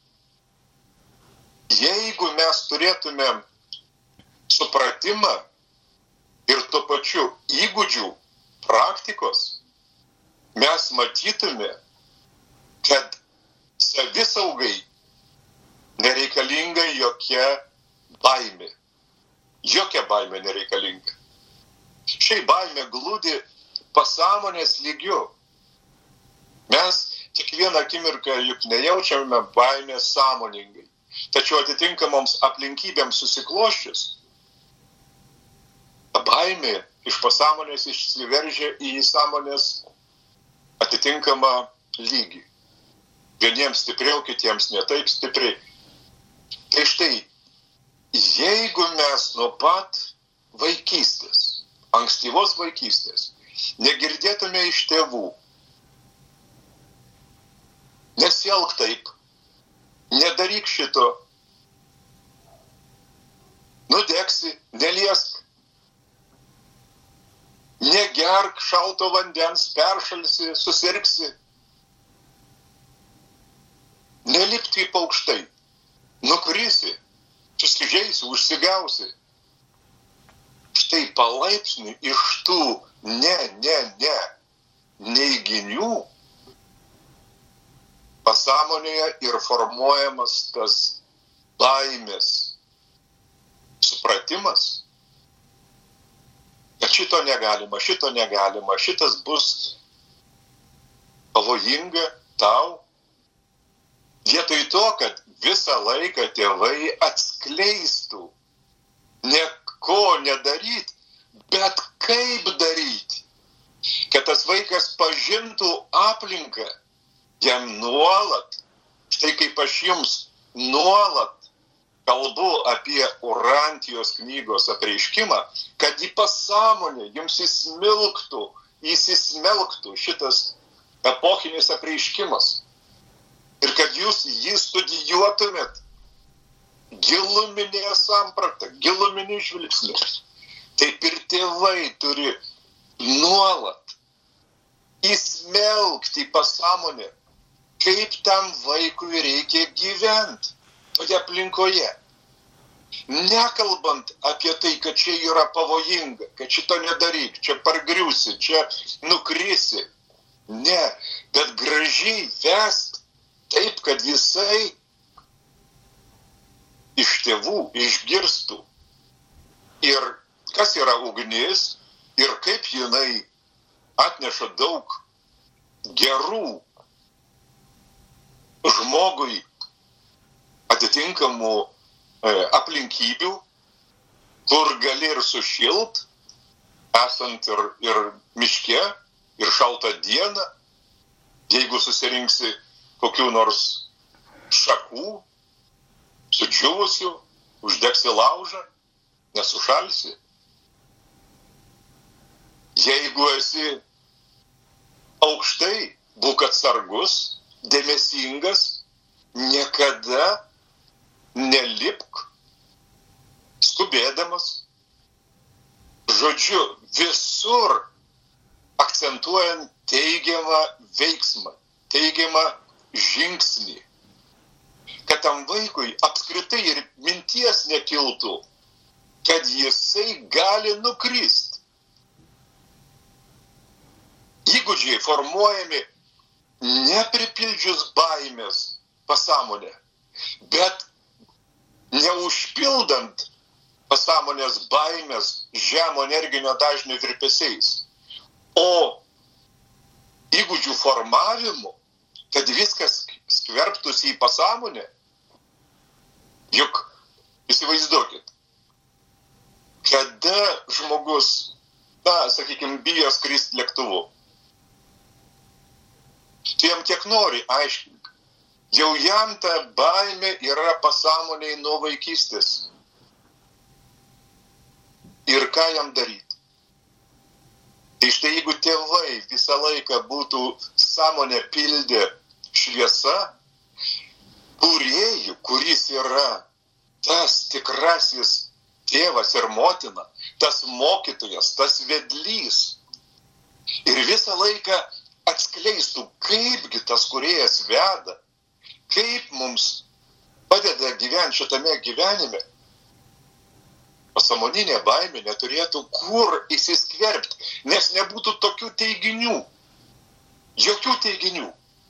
jeigu mes turėtume supratimą ir tuo pačiu įgūdžių, praktikos, mes matytume, kad savisaugai nereikalinga jokia baimė. Jokia baimė nereikalinga. Šiai baimė glūdi pasąmonės lygiu. Mes kiekvieną akimirką juk nejaučiame baimės sąmoningai. Tačiau atitinkamoms aplinkybėms susikloščius, ta baimė iš pasąmonės išsiveržia į sąmonės atitinkamą lygį. Vieniems stipriau, kitiems ne taip stipriai. Tai štai, jeigu mes nuo pat vaikystės, ankstyvos vaikystės, negirdėtume iš tėvų, nesielk taip, nedaryk šito, nudegsi, neliesk, negerk šalto vandens, peršalsi, susirgsi, nelip taip aukštai, nukrisi, susižeisi, užsigausi. Štai palaipsniui iš tų ne, ne, ne, neiginių pasąmonėje ir formuojamas tas baimės supratimas, kad šito negalima, šito negalima, šitas bus pavojinga tau. Vietoj to, kad visą laiką tėvai atskleistų, ne ko nedaryti, bet kaip daryti, kad tas vaikas pažintų aplinką, jam nuolat, štai kaip aš jums nuolat kalbu apie Urantijos knygos apreiškimą, kad į pasąmonę jums įsmilktų, įsismelktų šitas epochinis apreiškimas. Ir kad jūs jį studijuotumėt giluminėje sampratą, giluminį žvilgsnį. Taip ir tėvai turi nuolat įsmelkti į pasąmonę, kaip tam vaikui reikia gyventi toje aplinkoje. Nekalbant apie tai, kad čia yra pavojinga, kad šito nedaryk, čia pargriusi, čia nukrisi. Ne, bet gražiai vest taip, kad jisai iš tėvų išgirstų. Ir kas yra ugnis ir kaip jinai atneša daug gerų žmogui atitinkamų e, aplinkybių, kur gali ir sušilt, esant ir, ir miške, ir šaltą dieną, jeigu susirinksi kokių nors šakų, sudžiūvusių, uždegsi laužą, nesušalsi. Jeigu esi aukštai, būk atsargus, dėmesingas, niekada nelipk, skubėdamas. Žodžiu, visur akcentuojant teigiamą veiksmą, teigiamą žingsnį, kad tam vaikui apskritai ir minties nekiltų, kad jisai gali nukrist. Įgūdžiai formuojami nepripildžius baimės pasąmonę, bet neužpildant pasąmonės baimės žemo energinio dažnio virpesiais, o įgūdžių formavimu, kad viskas skverbtųsi į pasąmonę. Juk įsivaizduokit, kada žmogus, na, sakykime, bijo skristi lėktuvu, tu jam kiek nori aiškink, jau jam ta baimė yra pasąmoniai nuo vaikystės. Ir ką jam daryti? Tai štai jeigu tėvai visą laiką būtų sąmonę pildę šviesa, kūrėjų, kuris yra tas tikrasis tėvas ir motina, tas mokytojas, tas vedlys, ir visą laiką atskleistų, kaipgi tas kūrėjas veda, kaip mums padeda gyventi šitame gyvenime, pasąmoninė baimė neturėtų kur įsiskverbti, nes nebūtų tokių teiginių. Jokių teiginių.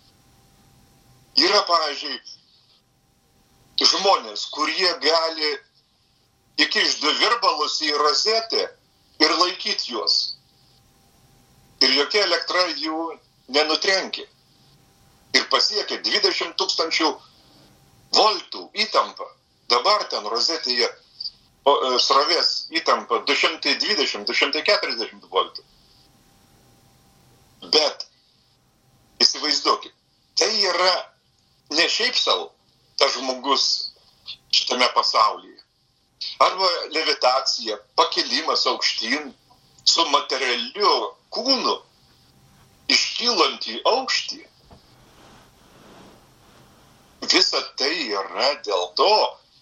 Yra, pavyzdžiui, žmonės, kurie gali įkišti du virbalus į rozetę ir laikyti juos. Ir jokia elektra jų nenutrenkia. Ir pasiekia dvidešimt tūkstančių voltų įtampą. Dabar ten rozetėje srovės įtampa du šimtai dvidešimt - du šimtai keturiasdešimt voltų. Bet įsivaizduokit, tai yra ne šiaip savo tas žmogus šitame pasaulyje. Arba levitacija, pakilimas aukštyn su materialiu kūnu iškylant į aukštį. Visa tai yra dėl to,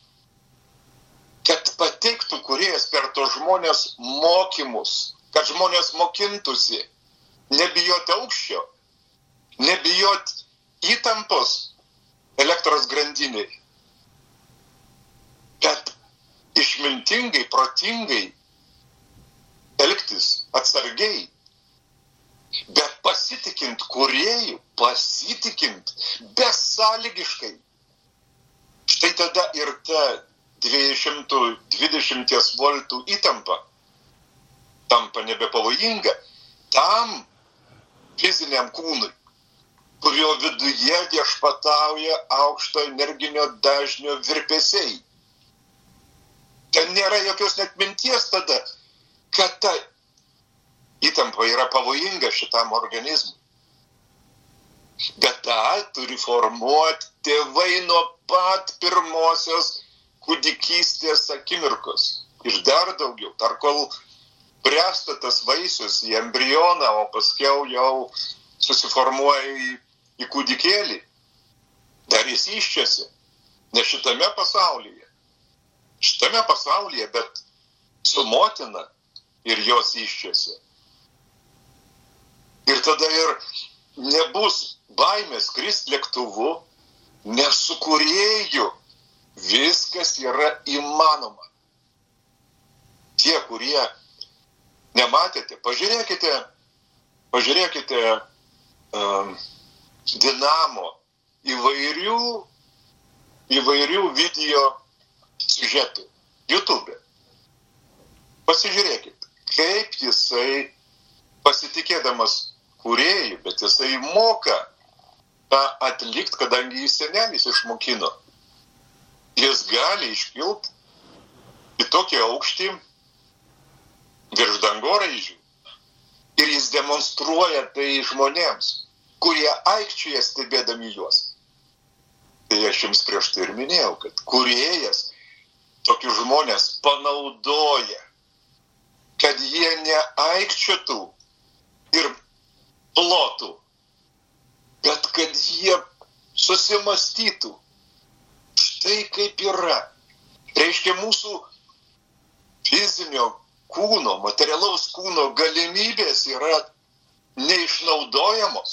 kad pateiktų kūrėjas per to žmonės mokymus, kad žmonės mokintųsi, nebijoti aukščio, nebijoti įtampos elektros grandiniai, bet išmintingai, protingai elgtis, atsargiai, bet pasitikint kūrėjų, pasitikint besąlygiškai. Štai tada ir ta dviejų šimtų dvidešimt voltų įtampa tampa nebepavojinga tam fiziniam kūnui, kurio viduje viešpatauja aukšto energinio dažnio virpesiai. Ten nėra jokios net minties tada, kad ta įtampa yra pavojinga šitam organizmui. Bet tą turi formuoti tėvai nuo pat pirmosios kūdikystės akimirkos. Ir dar daugiau, dar kol bręsta tas vaisius į embrioną, o paskiau jau susiformuoja į, į kūdikėlį, dar jis iščiasi. Ne šitame pasaulyje. Šitame pasaulyje, bet su motina ir jos iščiasi. Ir tada ir nebus baimės skristi lėktuvu, nes su kūrėju viskas yra įmanoma. Tie, kurie nematėte, pažiūrėkite, pažiūrėkite um, Dinamo įvairių, įvairių video siužetų YouTube. Pasižiūrėkite, kaip jisai pasitikėdamas kūrėjų, bet jisai moka tą atlikti, kadangi jis senelis išmokino. Jis gali iškilti į tokį aukštį virš dangoraižių ir jis demonstruoja tai žmonėms, kurie aikčioja stebėdami juos. Tai aš jums prieš tai ir minėjau, kad kūrėjas tokius žmonės panaudoja, kad jie neaikčiotų ir plotų, bet kad jie susimastytų. Štai kaip yra. Reiškia, mūsų fizinio kūno, materialaus kūno galimybės yra neišnaudojamos.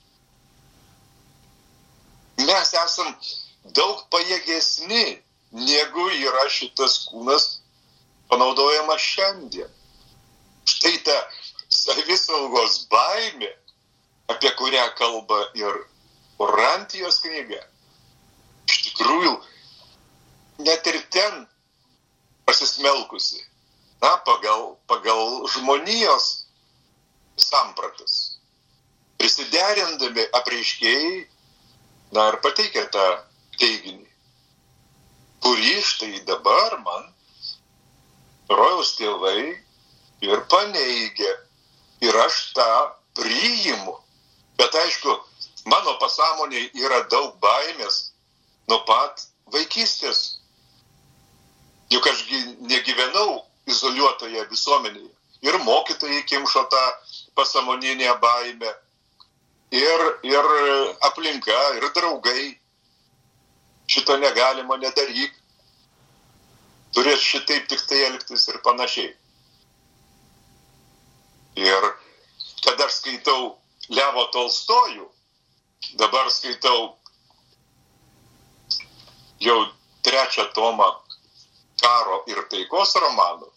Mes esam daug pajėgesni, negu yra šitas kūnas panaudojamas šiandien. Štai ta savisaugos baimė, apie kurią kalba ir Urantijos knyga. Iš tikrųjų, net ir ten pasismelkusi, na, pagal, pagal žmonijos sampratas. Prisiderindami apreiškėjai, na, ir pateikia tą teiginį, kurį štai dabar man rojaus tėvai ir paneigia. Ir aš tą priimu. Bet aišku, mano pasąmonėje yra daug baimės nuo pat vaikystės. Juk aš negyvenau izoliuotoje visuomenėje. Ir mokytojai kimšo tą pasąmoninę baimę. Ir, ir aplinka, ir draugai. Šito negalima, nedaryk. Turės šitaip tik tai elgtis ir panašiai. Ir kada aš skaitau Levo Tolstojų, dabar skaitau jau trečią tomą Karo ir taikos romanų.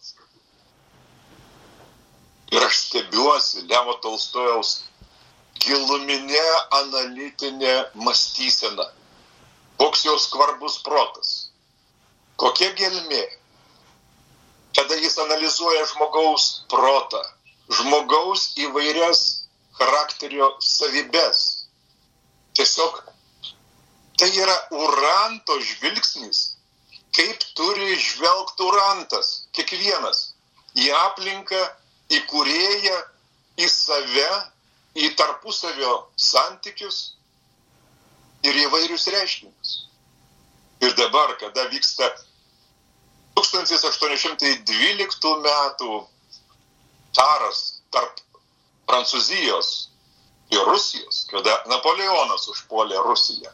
Ir aš stebiuosi Levo Tolstojaus giluminė analitinė mąstysena. Koks jo skvarbus protas. Kokia gelmė. Kada jis analizuoja žmogaus protą, žmogaus įvairias charakterio savybės. Tiesiog tai yra uranto žvilgsnis, kaip turi žvelgti urantas, kiekvienas, į aplinką, į kūrėją, į save, į tarpusavio santykius ir įvairius reiškinius. Ir dabar, kada vyksta tūkstantis aštuoni šimtai dvyliktų metų karas tarp Prancūzijos ir Rusijos, kada Napoleonas užpuolė Rusiją.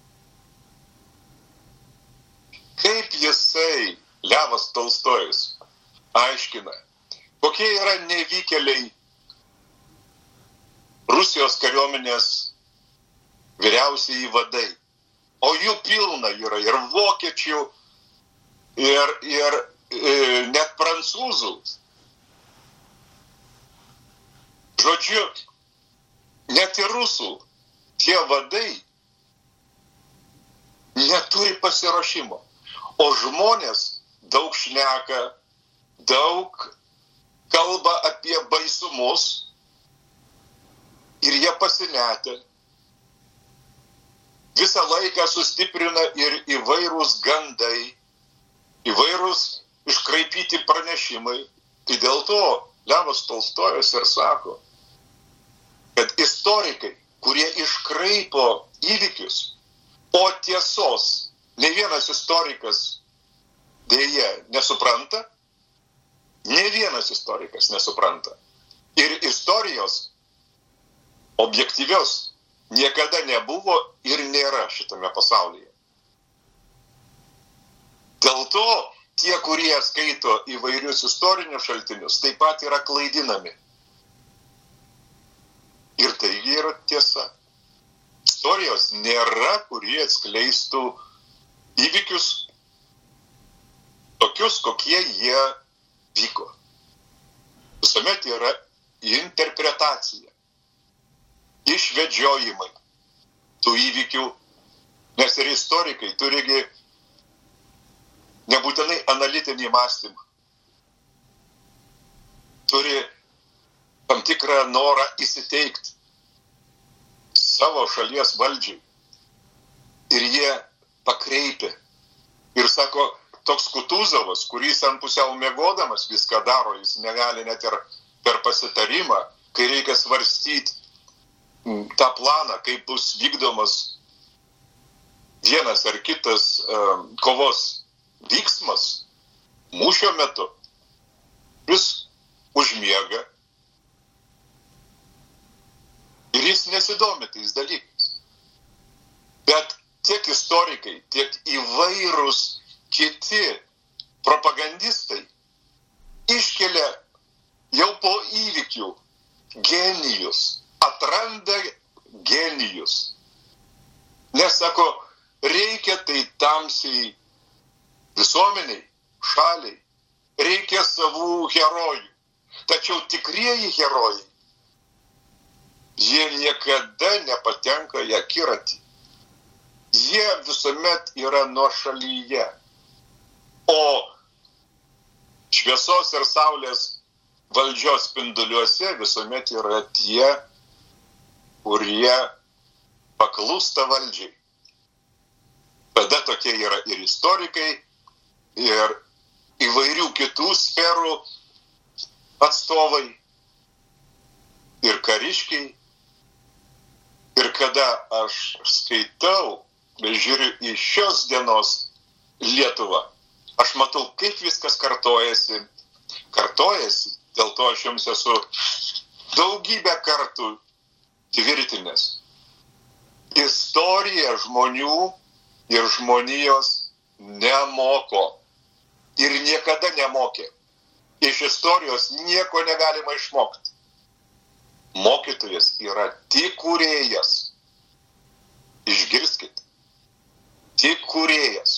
Kaip jisai, Levas Tolstojus, aiškina, kokie yra nevykėliai Rusijos kariuomenės vyriausiai vadai. O jų pilna yra ir vokiečių, ir, ir e, net prancūzų. Žodžiu, net ir rusų tie vadai neturi pasiruošimo. O žmonės daug šneka, daug kalba apie baisumus ir jie pasimetę. Visą laiką sustiprina ir įvairūs gandai, įvairūs iškraipyti pranešimai. Tai dėl to Levas Tolstojus ir sako, kad istorikai, kurie iškraipo įvykius, o tiesos ne vienas istorikas dėja nesupranta, ne vienas istorikas nesupranta. Ir istorijos objektyvios niekada nebuvo ir nėra šitame pasaulyje. Dėl to tie, kurie skaito įvairius istorinius šaltinius, taip pat yra klaidinami. Ir taigi yra tiesa. Istorijos nėra, kurie atskleistų įvykius tokius, kokie jie vyko. Visuomet yra interpretacija. Išvedžiojimai tų įvykių, nes ir istorikai turigi nebūtinai analitinį mąstymą. Turi tam tikrą norą įsiteikti savo šalies valdžiai. Ir jie pakreipia. Ir sako, toks Kutuzovas, kuris ant pusiau miegodamas viską daro, jis negali net ir per pasitarimą, kai reikia svarstyti tą planą, kaip bus vykdomas vienas ar kitas um, kovos vyksmas mūšio metu, jis užmiega ir jis nesidomi tais dalykais. Bet tiek istorikai, tiek įvairūs kiti propagandistai iškelia jau po įvykių genijus, atranda genijus. Nes sako, reikia tai tamsiai visuomeniai, šaliai, reikia savų herojų. Tačiau tikrieji herojai, jie niekada nepatenka į akiratį. Jie visuomet yra nuošalyje. O šviesos ir saulės valdžios spinduliuose visuomet yra tie, kurie paklūsta valdžiai. Tada tokie yra ir istorikai, ir įvairių kitų sferų atstovai, ir kariškiai, Ir kada aš skaitau, žiūriu į šios dienos Lietuvą, aš matau, kaip viskas kartojasi, kartojasi, dėl to aš jums esu daugybę kartų tvirtinęs. Istorija žmonių ir žmonijos nemoko ir niekada nemokė. Iš istorijos nieko negalima išmokti. Mokytojas yra tik kūrėjas. Išgirskit. Tik kūrėjas.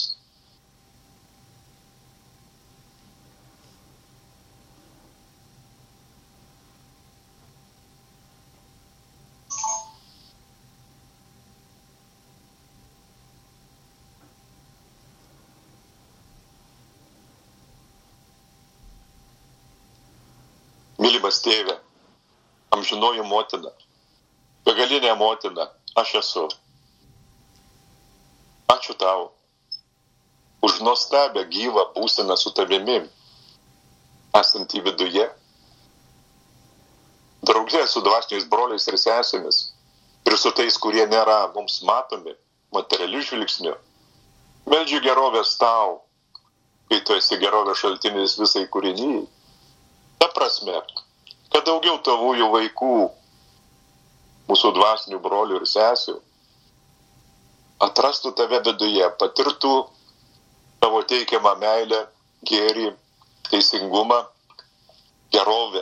Mylimas tėve, amžinoji motina, begalinė motina, aš esu. Ačiū tau už nuostabią gyvą būseną su tavimi, esantį viduje, draugė su dvasiniais broliais ir sesėmis ir su tais, kurie nėra mums matomi materialių žvilgsnių. Meldžiu gerovės tau, kai tu esi gerovės šaltinis visai kūrinyjai. Ta prasme, kad daugiau tavųjų vaikų, mūsų dvasinių brolių ir sesių, atrastų tave viduje, patirtų tavo teikiamą meilę, gėrį, teisingumą, gerovę.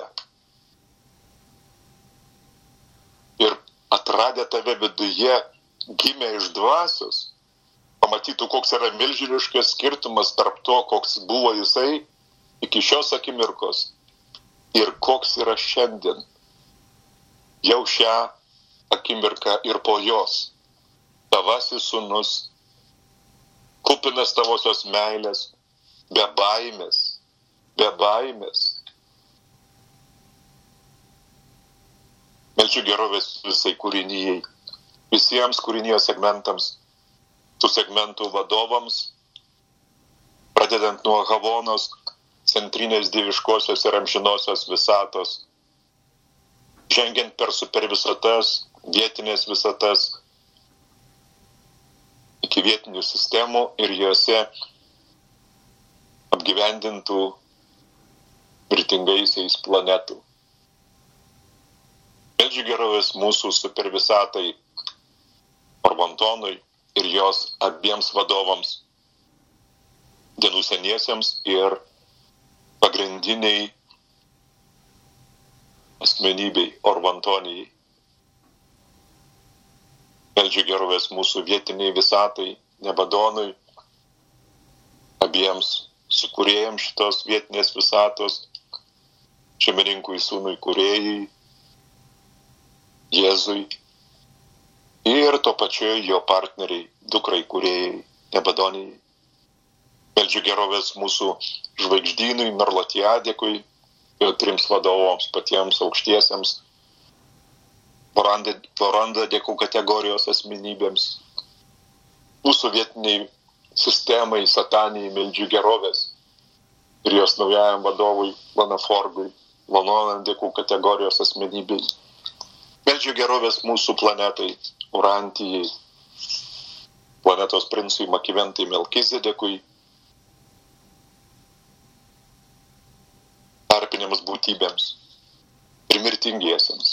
Ir atradę tave viduje, gimę iš dvasios, pamatytų, koks yra milžiniškas skirtumas tarp to, koks buvo jisai iki šios akimirkos ir koks yra šiandien, jau šią akimirką ir po jos. Tavasis sūnus, kupinas tavosios meilės, be baimės, be baimės. Meldžiu gerovės visai kūrinyjai, visiems kūrinijos segmentams, tų segmentų vadovams, pradedant nuo Havonos, centrinės dieviškosios ir amžinosios visatos, žengiant per supervisatas, vietinės visatas, iki vietinių sistemų ir juose apgyvendintų mirtingaisiais planetų. Meldžiu gerovės mūsų supervisatai Orbantonui ir jos abiems vadovams, dienų seniesiems ir pagrindiniai asmenybei Orbantonijai. Meldžiu gerovės mūsų vietiniai visatai, Nebadonui, abiems sukūrėjams šitos vietinės visatos, šeimininkui sūnui kūrėjai, Jėzui ir to pačiu jo partneriai, dukrai kūrėjai, Nebadonijai. Meldžiu gerovės mūsų žvaigždynui, Merlotijadėkui, ir trims vadovams, patiems aukštiesiems, Vorandadėkų kategorijos asmenybėms, mūsų vietiniai sistemai, satanijai meldžiu gerovės ir jos naujajam vadovui, Vanaforgui, Vanonandėkų kategorijos asmenybei. Meldžiu gerovės mūsų planetai, Urantijai, planetos princui Makiventai Melkizedekui, tarpinėms būtybėms ir mirtingiesiems.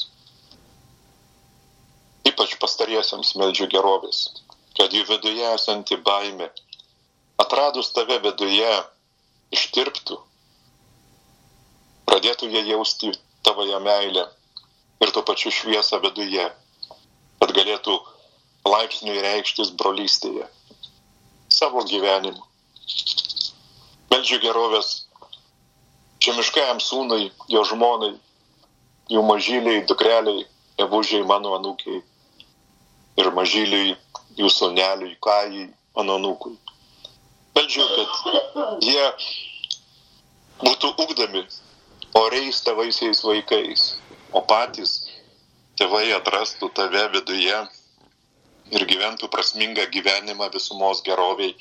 Ypač pastariesiems meldžiu gerovės, kad jų viduje esanti baimė, atradus tave viduje, ištirptų, pradėtų jie jausti tavoje meilę ir tuo pačiu šviesą viduje, kad galėtų laipsniui reikštis brolystėje, savo gyvenimu. Meldžiu gerovės žemiškajam sūnui, jo žmonai, jų mažyliai, dukreliai, evužiai, mano anūkiai ir mažyliai, jų sūneliui, Kajai, mano anūkui. Meldžiu, kad jie būtų ugdomi oriais tavaisiais vaikais, o patys tėvai atrastų tave viduje ir gyventų prasmingą gyvenimą visumos geroviai.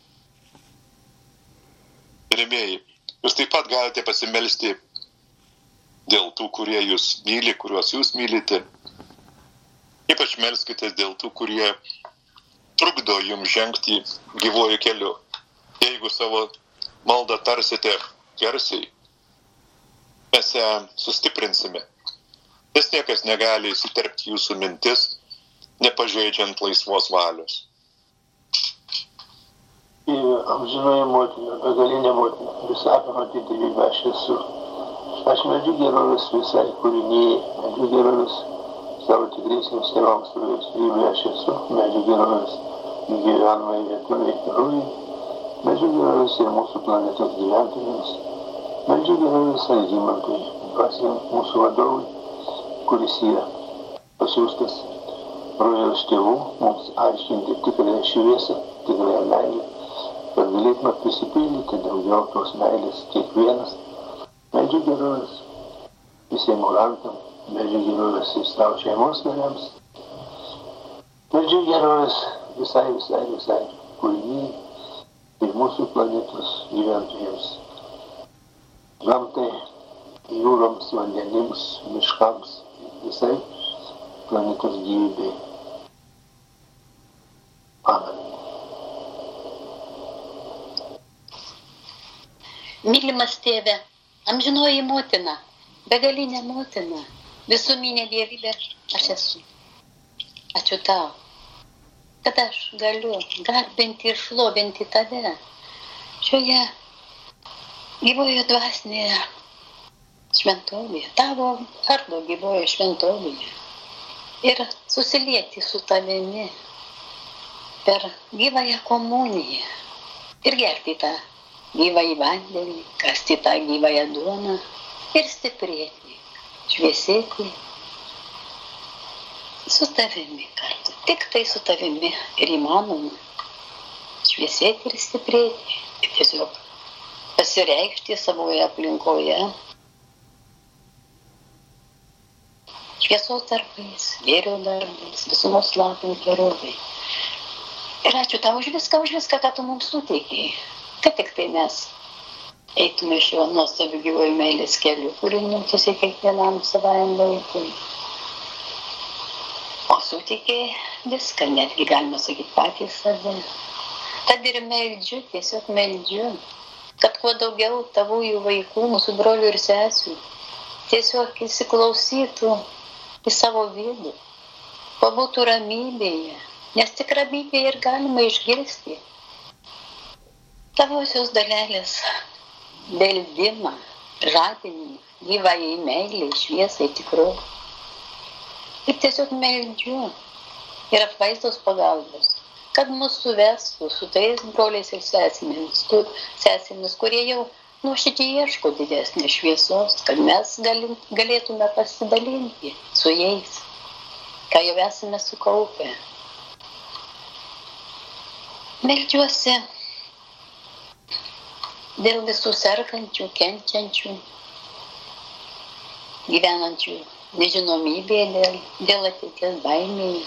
Mylimieji, jūs taip pat galite pasimelsti dėl tų, kurie jūs myli, kuriuos jūs mylite, Ypač melskitės dėl tų, kurie trukdo jums žengti gyvuoju keliu. Jeigu savo maldą tarsite garsiai, mes ją sustiprinsime. Nes niekas negali įsiterpti jūsų mintis, nepažeidžiant laisvos valios. Dieve, amžinoji motina, begalinė motina, visapimantį dievybę aš esu. Aš meldžiu gerovės visai kūrinijai, meldžiu gerovės savo tikriesiems tėvams, kuriais dievybė aš esu, meldžiu gerovės gyvenamai lietuviai rūjai, meldžiu gerovės ir mūsų planetos gyventojams, meldžiu gerovės Algimantui, dvasiam mūsų vadovui, kuris yra pasiūstas rojaus tėvų, mums aiškinti tikrąją šviesą, tikrąją meilę, kad galėtume prisipildyti daugiau tos meilės kiekvienas. Meldžiu gerovės visiems morantam, meldžiu gerovės ir savo šeimos nariams, meldžiu gerovės visai, visai, visai kūrinijai ir mūsų planetos gyventojams, gamtai, jūroms, vandenims, miškams, visai planetos gyvybei. Amen. Mylimas tėve, amžinoji motina, begalinė motina, visuminė dievybė aš esu. Ačiū tau, kad aš galiu garbinti ir šlovinti tave šioje gyvojo dvasinėje šventovėje, tavo vardo gyvojo šventovėje ir susilieti su tavimi per gyvąją komuniją ir gerti tą gyvąjį vandenį, kasti tą gyvąją duoną ir stiprėti, šviesėti su tavimi kartu. Tik tai su tavimi ir įmanoma šviesėti ir stiprėti, ir tiesiog pasireikšti savoje aplinkoje šviesos darbais, gėrio darbais, visumos lapinti gerovai. Ir ačiū tau už viską, už viską, ką tu mums suteikei. Kad tik tai mes eitume šiuo nuostabiu gyvoju meilės keliu, kurį nutusi kiekvienam savajam laikui. O sutikė viską, netgi galima sakyti patys save. Tad ir meldžiu, tiesiog meldžiu, kad kuo daugiau tavųjų vaikų, mūsų brolių ir sesių, tiesiog įsiklausytų į savo vidų, pabūtų ramybėje, nes tik ramybėje ir galima išgirsti tavosios dalelės beldimą, žadinimą, gyvąjį meilę, šviesai, tikrovę. Ir tiesiog meldžiu ir apvaizdos pagalbos, kad mus suvestų su tais broliais ir sesėmis, sesėmis, kurie jau nuoširdžiai ieško didesnės šviesos, kad mes galim, galėtume pasidalinti su jais, ką jau esame sukaupę. Meldžiuosi dėl visų sergančių, kenčiančių, gyvenančių nežinomybėje, dėl, dėl ateities baimėje.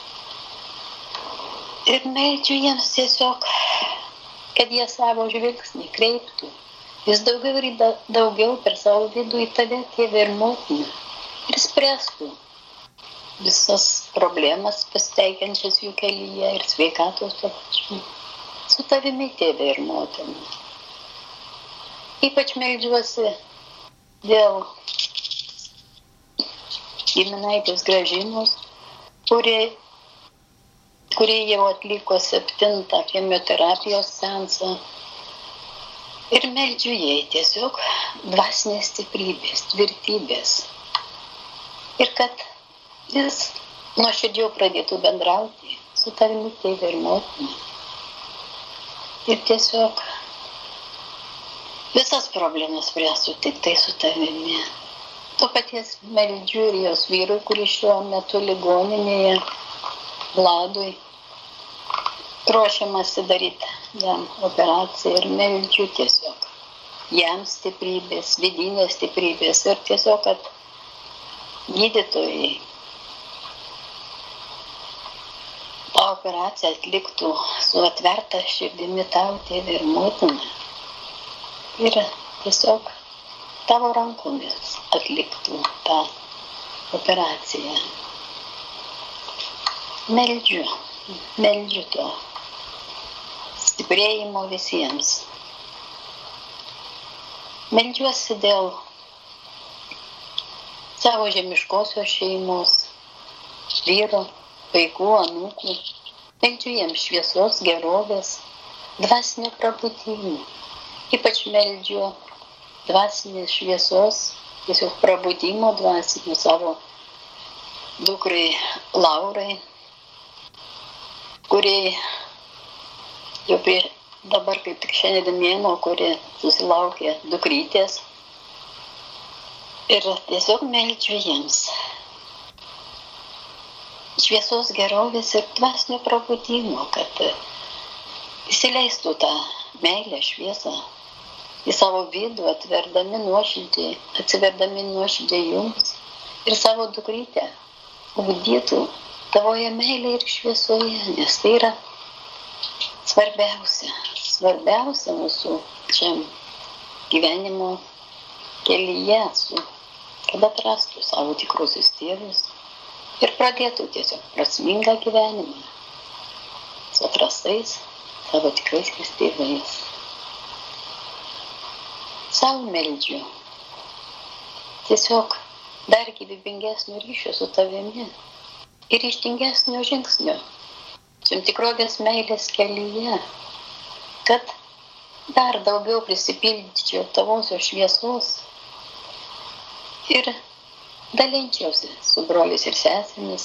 Ir meldžiu jiems tiesiog, kad jie savo žvilgsnį kreiptų vis daugiau ir daugiau per savo vidų į tave, tėvę ir motiną, ir spręstų visas problemas pasiteikiančias jų kelyje ir sveikatos to pačiu. Su tavimi, tėvė ir motina. Ypač meldžiuosi dėl giminaitės Gražinos, kurie, kurie jau atliko septintą chemioterapijos seansą. Ir meldžiu jai tiesiog dvasinės stiprybės, tvirtybės. Ir kad jis nuoširdžiau pradėtų bendrauti su tavimi, tėve ir motina. Ir tiesiog visas problemas spręstų tik tai su tavimi. To paties meldžiu ir jos vyrui, kuris šiuo metu ligoninėje, Vladui, ruošiamasi daryti jam operaciją ir meldžiu tiesiog jam stiprybės, vidinės stiprybės ir tiesiog, kad gydytojai tą operaciją atliktų su atverta širdimi tau, tėve ir motina. Ir tiesiog tavo rankomis atliktų tą operaciją. Meldžiu, meldžiu to stiprėjimo visiems. Meldžiuosi dėl savo žemiškosios šeimos, vyro, vaikų, anūkų. Meldžiu jiems šviesos, gerovės, dvasinio prabudimo. Ypač meldžiu dvasinės šviesos, tiesiog prabudimo dvasinio savo dukrai Laurai, kuri jau prie dabar kaip tik šiandien mėnuo, kuri susilaukė dukrytės. Ir tiesiog meldžiu jiems šviesos, gerovės ir dvasinio prabudimo, kad įsileistų tą meilę, šviesą į savo vidų, atverdami nuoširdžiai, atsiverdami nuoširdžiai jums ir savo dukrytę ugdytų tavoje meilė ir šviesoje, nes tai yra svarbiausia, svarbiausia mūsų šiam gyvenimo kelyje, su, kad atrastų savo tikrusius tėvus ir pradėtų tiesiog prasmingą gyvenimą su atrastais savo tikraisiais tėvais. Sau meldžiu tiesiog dar gyvybingesnio ryšio su tavimi ir ryžtingesnio žingsnio šiam tikrovės meilės kelyje, kad dar daugiau prisipildyčiau tavosios šviesos ir dalinčiausi su broliais ir sesėmis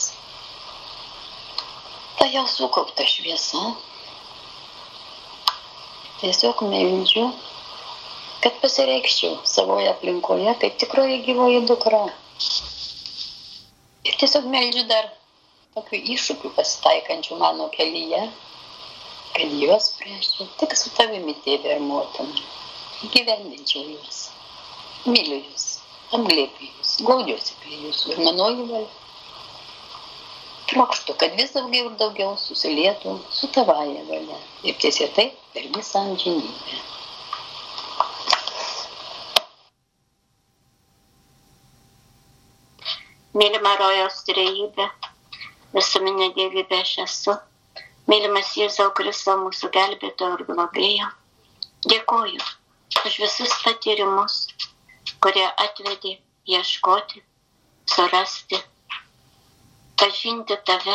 ta jau sukaupta šviesa. Tiesiog meldžiu, kad pasireikščiau savoje aplinkoje kaip tikroji gyvoji dukra. Ir tiesiog meldžiu dar tokių iššūkių pasitaikančių mano kelyje, kad juos spręsčiau tik su tavimi, tėve ir motina. Įgyvendinčiau juos. Myliu jūs, apglėbiu jūs, glaudžiuosi prie jūsų ir manoji valia. Trokštu, kad vis daugiau ir daugiau susilietų su tavaja valia ir tiesėtai per visą amžinybę. Mylima rojaus trejybė, visuminė dievybė aš esu, mylimas Jėzau Kristau, mūsų gelbėtojo ir globėjo. Dėkoju už visus patyrimus, kurie atvedė ieškoti, surasti, pažinti tave.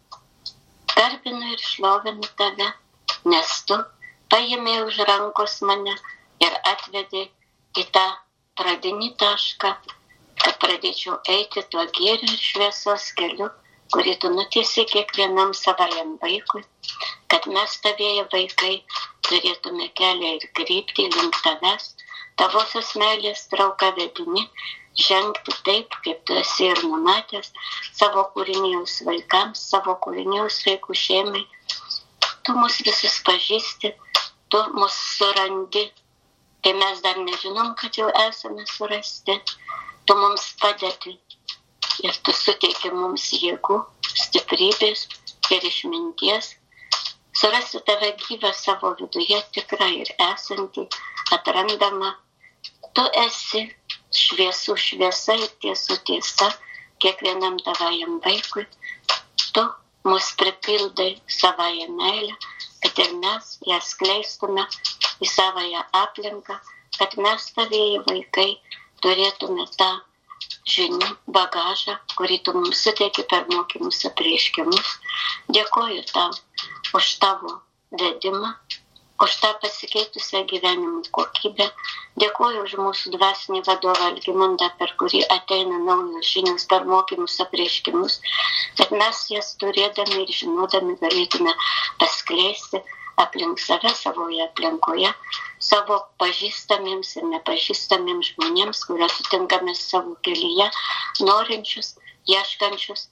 Garbinu ir šlovinu tave, nes tu paėmė už rankos mane ir atvedė į tą pradinį tašką, kad pradėčiau eiti tuo gėriu ir šviesos keliu, kurį tu nutiesi kiekvienam savajam vaikui, kad mes tavėje vaikai turėtume kelią ir kryptį link tavęs, tavosios meilės trauka vedini, žengti taip, kaip tu esi ir numatęs savo kūrinijos vaikams, savo kūrinijos vaikų šeimai. Tu mus visus pažįsti, tu mus surandi, kai mes dar nežinom, kad jau esame surasti. Tu mums padedi ir tu suteiki mums jėgų, stiprybės ir išminties. Surasti tave gyvą savo viduje, tikrą ir esantį, atrandama. Tu esi šviesų šviesa ir tiesų tiesa kiekvienam tavajam vaikui. Tu mus pripildai savąją meilę, kad ir mes ją skleistume į savąją aplinką, kad mes tavėjai vaikai turėtume tą žinių bagažą, kurį tu mums suteiki per mokymus apreiškimus. Dėkoju tau už tavo vedimą, už tą pasikeitusią gyvenimo kokybę. Dėkoju už mūsų dvasinį vadovą Algimantą, per kurį ateina naujos žinios per mokymus apreiškimus, kad mes jas turėdami ir žinodami galėtume paskleisti aplink save, savoje aplinkoje, savo pažįstamiems ir nepažįstamiems žmonėms, kuriuos sutinkame savo kelyje, norinčius, ieškančius.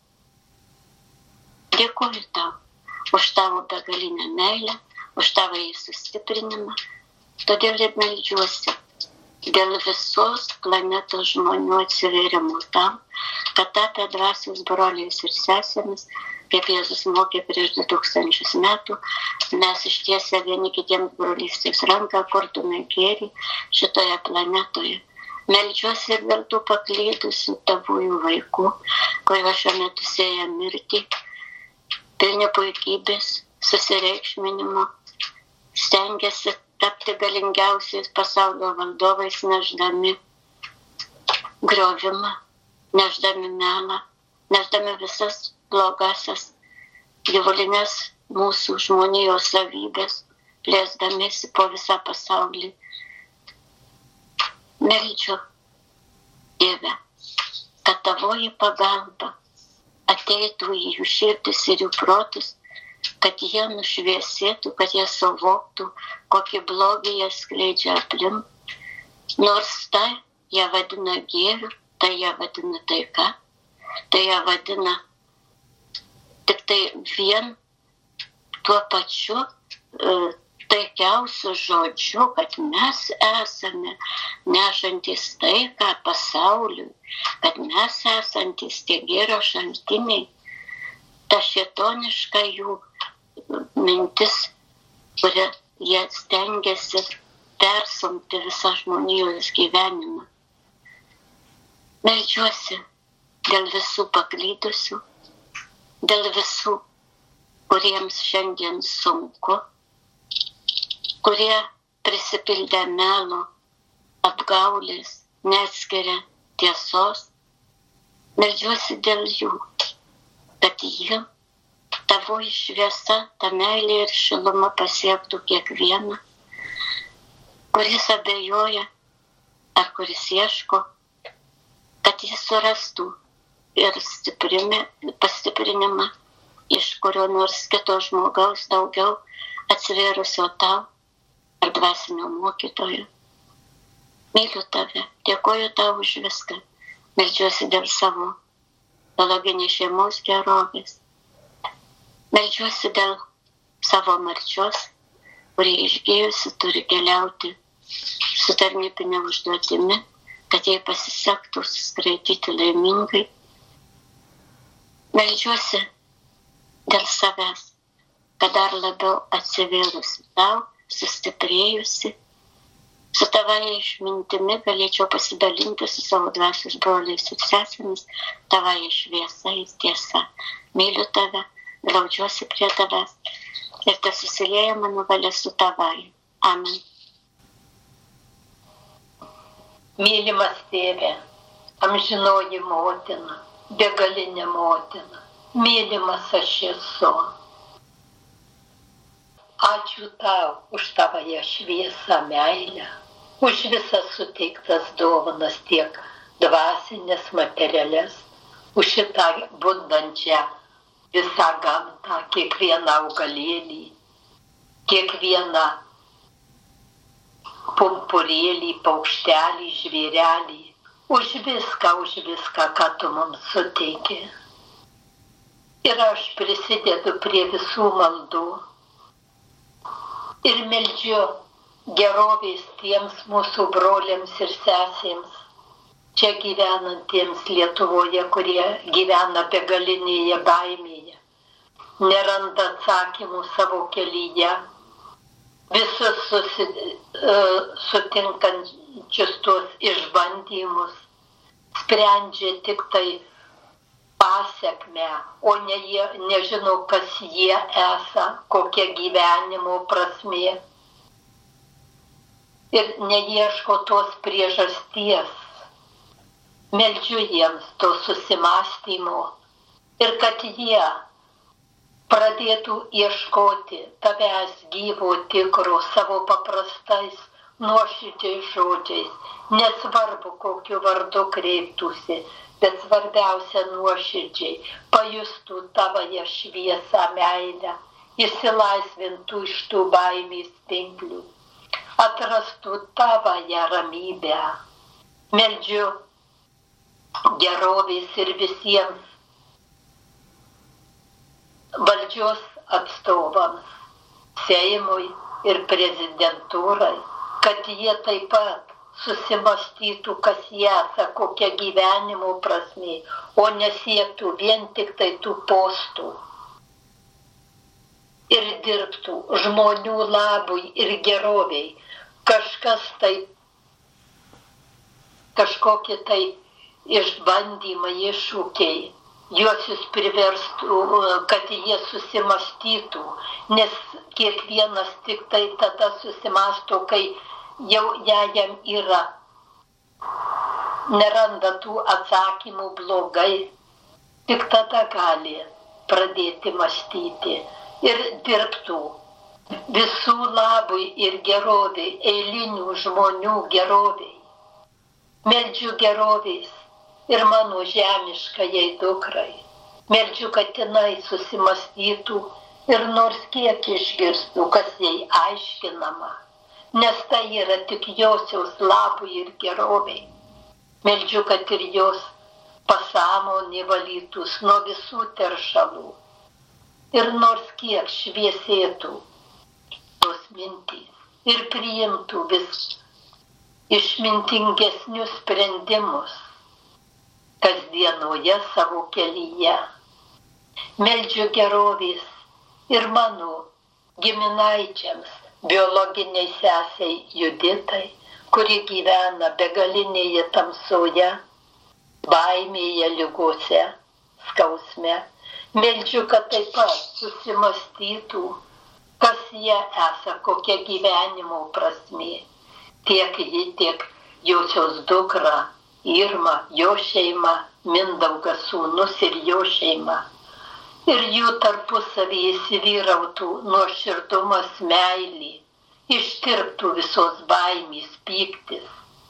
Dėkoju tau už tavo begalinę meilę, už tavo sustiprinimą. Todėl ir meldžiuosi dėl visos planetos žmonių atsivėrimo tam, kad tapę dvasios broliais ir sesėmis, kaip Jėzus mokė prieš du tūkstančius metų, mes ištiesę vieni kitiems brolystės ranką kurtume gėrį šitoje planetoje. Meldžiuosi ir dėl tų paklydusių tavųjų vaikų, kurie šiuo metu sėja mirtį, pilni puikybės, susireikšminimo, stengiasi tapti galingiausiais pasaulio valdovais, nešdami griovimą, nešdami melą, nešdami visas blogasias gyvulinės mūsų žmonijos savybės, plėsdamėsi po visą pasaulį. Meldžiu, Dieve, kad tavoji pagalba ateitų į jų širdis ir jų protus, kad jie nušviesėtų, kad jie suvoktų, kokį blogį jie skleidžia aplink. Nors tai jie vadina gėriu, tai jie vadina taika, tai jie vadina tik tai vien tuo pačiu uh, taikiausiu žodžiu, kad mes esame nešantis taiką pasauliui, kad mes esantis tie gėrio šaltiniai. Ta šėtoniška jų mintis, kuria jie stengiasi persumti visą žmonijos gyvenimą. Meldžiuosi dėl visų paklydusių, dėl visų, kuriems šiandien sunku, kurie prisipildę melo, apgaulės, neskiria tiesos. Meldžiuosi dėl jų, kad jie, tavoji šviesa, ta meilė ir šiluma pasiektų kiekvieną, kuris abejoja ar kuris ieško, kad jis surastų ir pastiprinimą iš kurio nors kito žmogaus daugiau atsivėrusio tau ar dvasinio mokytojo. Myliu tave, dėkoju tau už viską, meldžiuosi dėl savo biologinės šeimos gerovės. Meldžiuosi dėl savo marčios, kurie išgėjusi turi keliauti su tarnybine užduotimi, kad jai pasisektų skraidyti laimingai. Meldžiuosi dėl savęs, kad dar labiau atsivėrusi tau, sustiprėjusi, su tavąja išmintimi galėčiau pasidalinti su savo dvasios broliais ir sesėmis, tavąja šviesa ir tiesa. Myliu tave, glaudžiuosi prie tavęs ir tas susilieja mano valia su tavąja. Amen. Mylimas tėve, amžinoji motina, begalinė motina, mylimas aš esu. Ačiū tau už tavąją šviesą meilę, už visas suteiktas dovanas tiek dvasinės, materialės, už šitą bundančią visą gamtą, kiekvieną augalėlį, kiekvieną pumpurėlį, paukštelį, žvėrelį, už viską, už viską, ką tu mums suteiki. Ir aš prisidedu prie visų maldų ir meldžiu gerovės tiems mūsų broliams ir sesėms, čia gyvenantiems Lietuvoje, kurie gyvena begalinėje baimėje, neranda atsakymų savo kelyje, visus susi, uh, sutinkančius tuos išbandymus sprendžia tik tai pasekmę, o ne jie, nežino, kas jie esą, kokia gyvenimo prasmė. Ir neieško tos priežasties. Meldžiu jiems to susimąstymo ir kad jie pradėtų ieškoti tavęs gyvo, tikro, savo paprastais, nuoširdžiais žodžiais. Nesvarbu, kokiu vardu kreiptųsi, bet svarbiausia nuoširdžiai pajustų tavąją šviesą meilę, išsilaisvintų iš tų baimės pinklių, atrastų tavąją ramybę. Meldžiu gerovės ir visiems valdžios atstovams, Seimui ir prezidentūrai, kad jie taip pat susimastytų, kas jie esą, kokia gyvenimo prasmė, o nesiektų vien tik tai tų postų. Ir dirbtų žmonių labui ir geroviai. Kažkas tai, kažkokie tai išbandymai, iššūkiai juosius priverstų, kad jie susimastytų, nes kiekvienas tik tai tada susimasto, kai jau jam yra, neranda tų atsakymų blogai, tik tada gali pradėti mąstyti ir dirbtų visų labui ir geroviai, eilinių žmonių geroviai. Meldžiu gerovės ir mano žemiškajai dukrai. Meldžiu, kad jinai susimastytų ir nors kiek išgirstų, kas jai aiškinama, nes tai yra tik josios labui ir geroviai. Meldžiu, kad ir jos pasąmonė valytųs nuo visų teršalų ir nors kiek šviesėtų tos mintys ir priimtų vis išmintingesnius sprendimus kasdienoje savo kelyje. Meldžiu gerovės ir mano giminaičiams, biologiniai sesei Juditai, kuri gyvena begalinėje tamsoje, baimėje, ligose, skausme. Meldžiu, kad taip pat susimastytų, kas jie esą, kokia gyvenimo prasmė. Tiek ji, tiek josios dukra, Irma, jo šeima, Mindaugas sūnus ir jo šeima. Ir jų tarpusavyje įsivyrautų nuoširdumas, meilė, ištirptų visos baimės, pyktis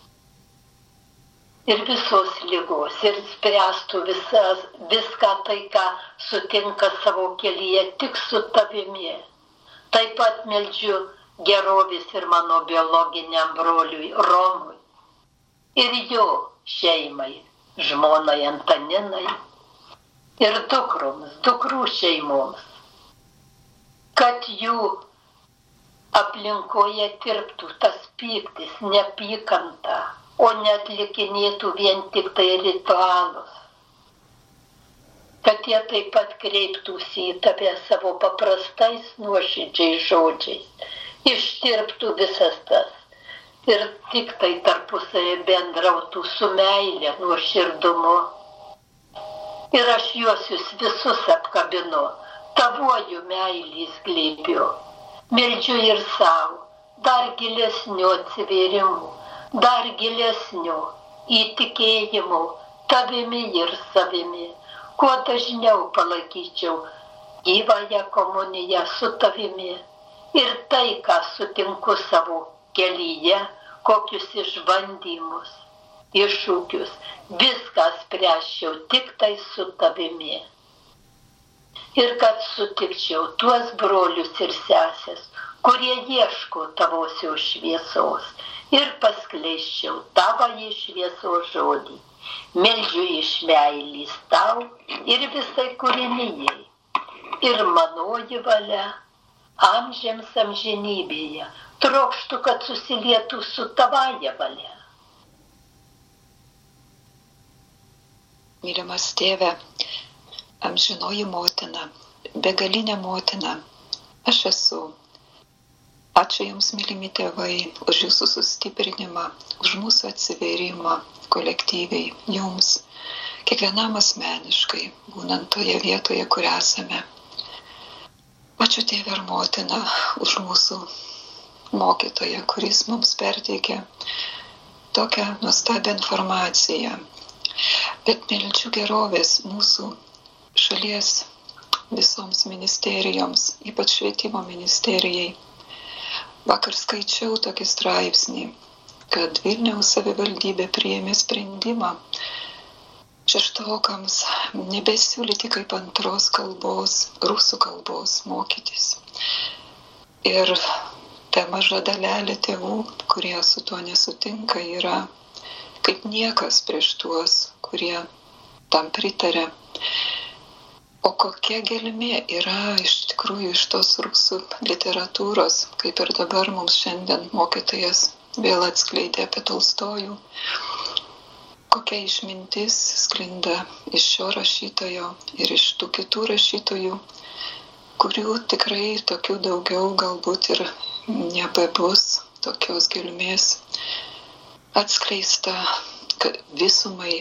ir visos ligos ir spręstų visas, viską tai, ką sutinka savo kelyje tik su tavimi. Taip pat meldžiu gerovės ir mano biologiniam broliui Romui ir jo šeimai, žmonai Antaninai ir dukroms, dukrų šeimoms, kad jų aplinkoje tirptų tas pyktis, nepykanta, o neatlikinėtų vien tik tai ritualus. Kad jie taip pat kreiptųsi į tave savo paprastais nuoširdžiais žodžiais, ištirptų visas tas ir tik tai tarpusavy bendrautų su meilė, nuoširdumu. Ir aš juosius visus apkabinu, tavuoju meilės glėbiu. Meldžiu ir savo dar gilesnių atsivėrimų, dar gilesnių įtikėjimų tavimi ir savimi. Kuo dažniau palaikyčiau gyvąją komuniją su tavimi ir tai, ką sutinku savo kelyje, kokius išbandymus, iššūkius, viską spręsčiau tik tai su tavimi. Ir kad sutikčiau tuos brolius ir sesės, kurie ieško tavosios šviesos ir paskleisčiau tavąjį šviesos žodį. Meldžiu iš meilės tau ir visai kūrinijai. Ir manoji valia amžiams amžinybėje trokštų, kad susilietų su tavaja valia. Mylimas tėve, amžinoji motina, begalinė motina, aš esu. Ačiū Jums, mylimi tėvai, už Jūsų sustiprinimą, už mūsų atsivėrimą kolektyviai Jums, kiekvienam asmeniškai, būnant toje vietoje, kur esame. Ačiū tėve ir motina už mūsų mokytoją, kuris mums perteikė tokią nuostabią informaciją. Bet meldžiu gerovės mūsų šalies visoms ministerijoms, ypač švietimo ministerijai. Vakar skaičiau tokį straipsnį, kad Vilniaus savivaldybė priėmė sprendimą šeštokams nebesiūlyti kaip antros kalbos, rusų kalbos mokytis. Ir ta maža dalelė tėvų, kurie su tuo nesutinka, yra kaip niekas prieš tuos, kurie tam pritarė. O kokia gelmė yra iš tikrųjų iš tos rusų literatūros, kaip ir dabar mums šiandien mokytojas vėl atskleidė apie Tolstojų. Kokia išmintis sklinda iš šio rašytojo ir iš tų kitų rašytojų, kurių tikrai tokių daugiau galbūt ir nebebus, tokios gelmės atskleista visumai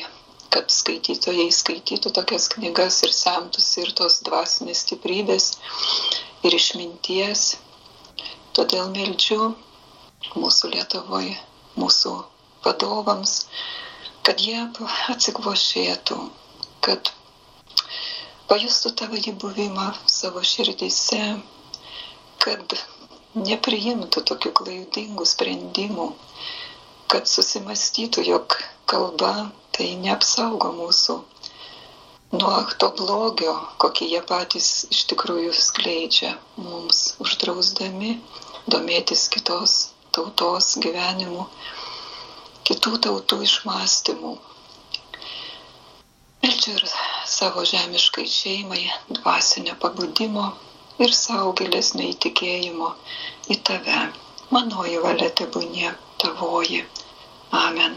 kad skaitytojai skaitytų tokias knygas ir semtųsi ir tos dvasinės stiprybės ir išminties. Todėl meldžiu mūsų Lietuvoje, mūsų vadovams, kad jie atsikvošėtų, kad pajustų tavo buvimą savo širdyse, kad nepriimtų tokių klaidingų sprendimų, kad susimastytų, jog kalba tai neapsaugo mūsų nuo to blogio, kokį jie patys iš tikrųjų skleidžia mums, uždrausdami domėtis kitos tautos gyvenimu, kitų tautų išmąstymų. Meldžiu ir savo žemiškai šeimai dvasinio pabudimo ir savo gilesnio įtikėjimo į tave. Manoji valia tebūnie tavoji. Amen.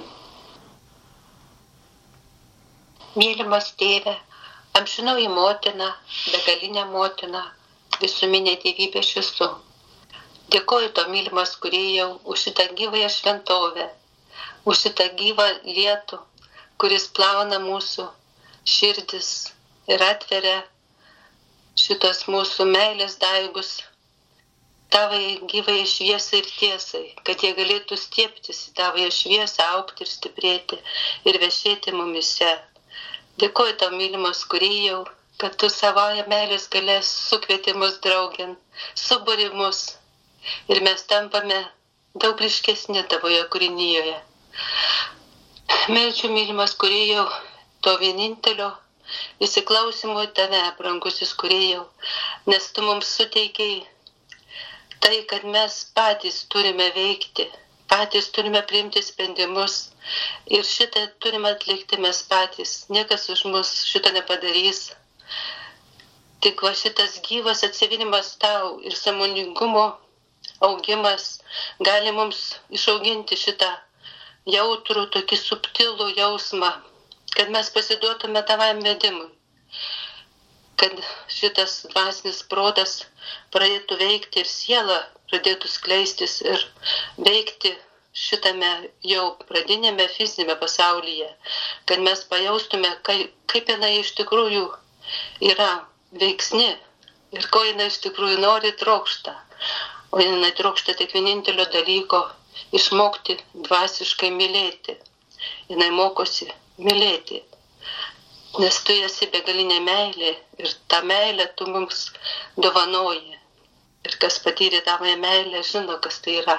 Mylimas tėve, amžinoji motina, begalinė motina, visuminė dievybė aš esu. Dėkoju to mylimas kūrėjau už šitą gyvąją šventovę, už šitą gyvą lietų, kuris plauna mūsų širdis ir atveria šitos mūsų meilės daigus tavai gyvai šviesai ir tiesai, kad jie galėtų stieptis į tavąją šviesą, augti ir stiprėti ir vešėti mumise. Dėkoju tau, mylimas kūrėjau, kad tu savoje meilės galės sukvieti mus draugin, suburi mus ir mes tampame daug ryškesni tavoje kūrinyjoje. Meldžiu, mylimas kūrėjau, to vienintelio įsiklausimo į tave, brangusis kūrėjau, nes tu mums suteikiai tai, kad mes patys turime veikti, patys turime priimti sprendimus ir šitą turime atlikti mes patys. Niekas už mus šitą nepadarys. Tik va šitas gyvas atsivinimas tau ir sąmoningumo augimas gali mums išauginti šitą jautrų, tokį subtilų jausmą, kad mes pasiduotume tavam vedimui, kad šitas dvasinis protas pradėtų veikti ir siela pradėtų skleistis ir veikti šitame jau pradinėme fizinėme pasaulyje, kad mes pajaustume, kaip, kaip jinai iš tikrųjų yra veiksni ir ko jinai iš tikrųjų nori trokšta. O jinai trokšta tik vienintelio dalyko - išmokti dvasiškai mylėti. Jinai mokosi mylėti. Nes tu esi begalinė meilė ir tą meilę tu mums dovanoji. Ir kas patyrė tavąją meilę, žino, kas tai yra.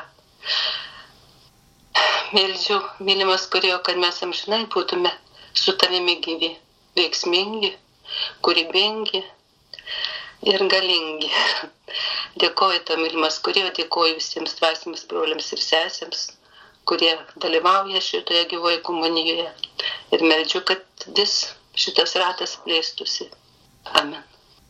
Meldžiu, mylimas kūrėjo, kad mes amžinai būtume su tavimi gyvi, veiksmingi, kūrybingi ir galingi. Dėkoju tau, mylimas kūrėjo, dėkoju visiems dvasiniams broliams ir sesėms, kurie dalyvauja šitoje gyvoje komunijoje. Ir meldžiu, kad vis šitas ratas plėstųsi. Amen.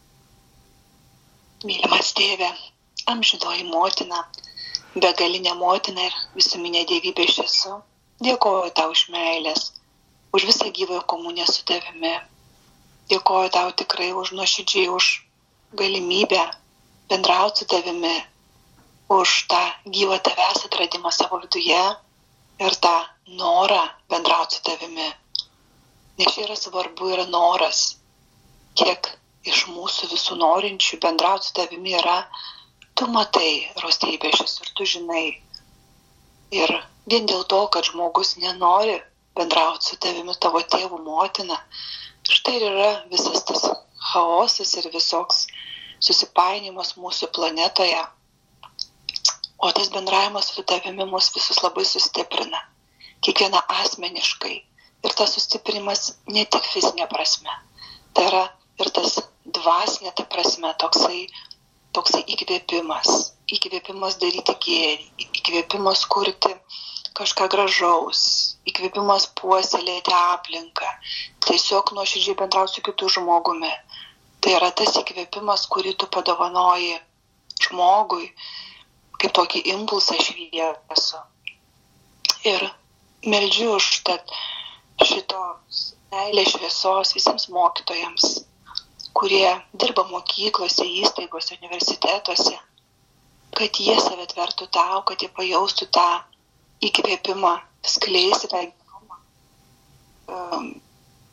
Mylimas tėve, amžinoji motina, begalinė motina ir visuminė dievybė aš esu, dėkoju tau už meilės, už visą gyvąją komuniją su tavimi. Dėkoju tau tikrai už nuoširdžiai, už galimybę bendrauti su tavimi, už tą gyvą tavęs atradimą savo viduje ir tą norą bendrauti su tavimi. Nes čia yra svarbu, yra noras, kiek iš mūsų visų norinčių bendrauti su tavimi yra, tu matai, rostybė šis ir tu žinai. Ir vien dėl to, kad žmogus nenori bendrauti su tavimi, tavo tėvų motina, štai ir yra visas tas chaosas ir visoks susipainimas mūsų planetoje. O tas bendravimas su tavimi mus visus labai sustiprina, kiekvieną asmeniškai. Ir tas sustiprinimas ne tik fizinė prasme, tai yra ir tas dvasinė ta prasme, toksai, toksai įkvėpimas, įkvėpimas daryti gėrį, įkvėpimas kurti kažką gražaus, įkvėpimas puoselėti aplinką, tiesiog nuoširdžiai bendrauti su kitu žmogumi. Tai yra tas įkvėpimas, kurį tu padovanoji žmogui, kaip tokį impulsą šviesų. Ir meldžiu už šitos meilės šviesos visiems mokytojams, kurie dirba mokyklose, įstaigose, universitetuose, kad jie save atvertų tau, kad jie pajaustų tą įkvėpimą, skleisti tą um,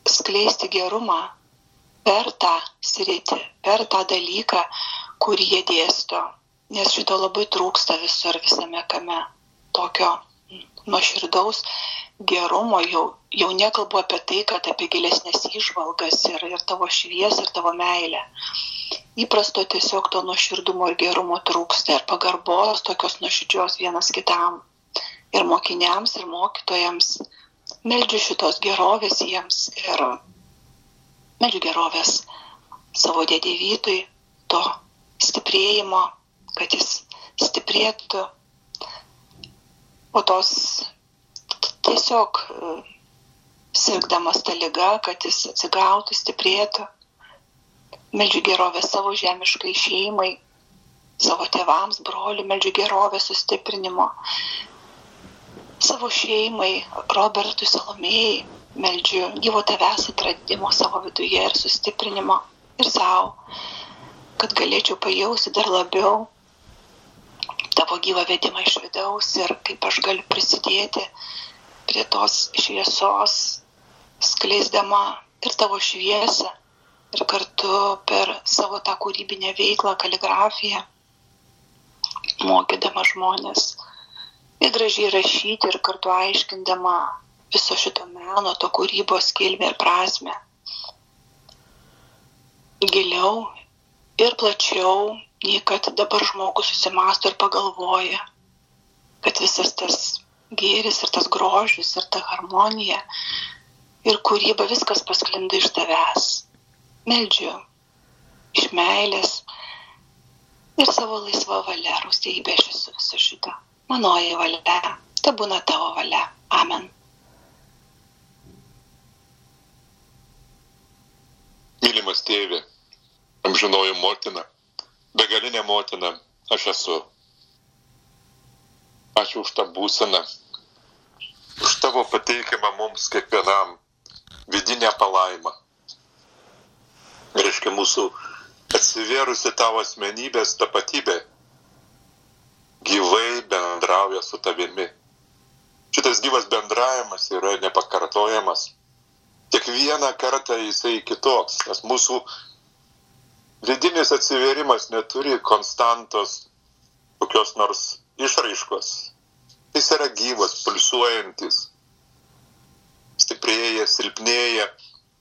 skleisti gerumą per tą sritį, per tą dalyką, kurį jie dėsto. Nes šito labai trūksta visur, visame kame. Tokio nuoširdaus gerumo, jau, jau nekalbu apie tai, kad apie gilesnės įžvalgas ir, ir tavo šviesą, ir tavo meilę. Įprasto tiesiog to nuoširdumo ir gerumo trūksta ir pagarbos tokios nuoširdžios vienas kitam. Ir mokiniams, ir mokytojams. Meldžiu šitos gerovės jiems ir meldžiu gerovės savo dėdė Vytui, to stiprėjimo, kad jis stiprėtų, o tos tiesiog sirgdamas tą ligą, kad jis atsigautų, stiprėtų. Meldžiu gerovės savo žemiškai šeimai, savo tėvams, broliui, meldžiu gerovės sustiprinimo. Savo šeimai, Robertui, Salomėjai, meldžiu gyvo tavęs atradimo savo viduje ir sustiprinimo ir savo, kad galėčiau pajausti dar labiau tavo gyvą vedimą iš vidaus ir kaip aš galiu prisidėti prie tos šviesos, skleisdama ir tavo šviesą ir kartu per savo tą kūrybinę veiklą, kaligrafiją, mokydama žmonės ir gražiai rašyti ir kartu aiškindama viso šito meno, to kūrybos kilmę ir prasmę. Giliau ir plačiau, nei kad dabar žmogus susimąsto ir pagalvoja, kad visas tas gėris ir tas grožis ir ta harmonija ir kūryba viskas pasklinda iš tavęs. Meldžiu iš meilės ir savo laisvą valią, raustėjybę aš esu viso šito. Manoji valia, te būna tavo valia. Amen. Mylimas tėve, amžinoji motina, begalinė motina, aš esu. Ačiū už tą būseną, už tavo pateikimą mums kiekvienam vidinę palaimą. Reiškia mūsų atsivėrusi tavo asmenybės tapatybė gyvai bendrauja su tavimi. Šitas gyvas bendravimas yra nepakartojamas. Kiekvieną kartą jisai kitoks, nes mūsų vidinis atsivėrimas neturi konstantos kokios nors išraiškos. Jis yra gyvas, pulsuojantis, stiprėja, silpnėja,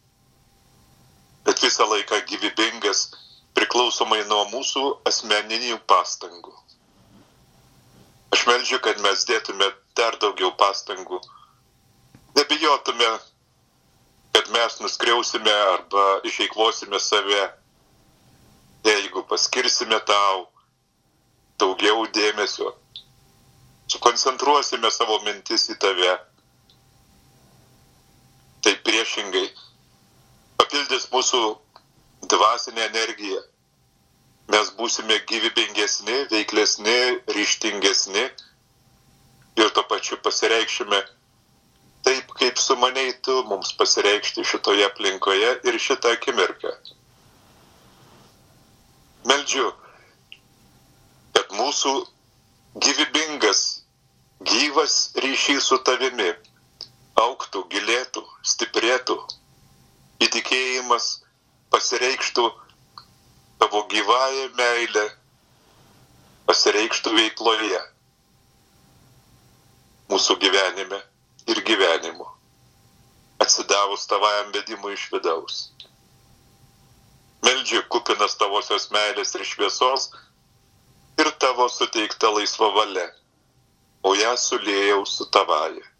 bet visą laiką gyvybingas, priklausomai nuo mūsų asmeninių pastangų. Aš meldžiu, kad mes dėtume dar daugiau pastangų. Nebijotume, kad mes nuskriausime arba išeikvosime save, jeigu paskirsime tau daugiau dėmesio. Sukoncentruosime savo mintis į tave. Tai priešingai papildys mūsų dvasinę energiją. Mes būsime gyvybingesni, veiklesni, ryžtingesni ir tuo pačiu pasireikšime taip, kaip sumaniai tu mums pasireikšti šitoje aplinkoje ir šitą akimirką. Meldžiu, kad mūsų gyvybingas, gyvas ryšys su tavimi augtų, gilėtų, stiprėtų, įtikėjimas pasireikštų tavo gyvąją meilę, pasireikštų veikloje, mūsų gyvenime ir gyvenimu, atsidavus tavajam vedimui iš vidaus. Meldžiu kupinas tavosios meilės ir šviesos ir tavo suteikta laisva valia, o ją suliejau su tavaja.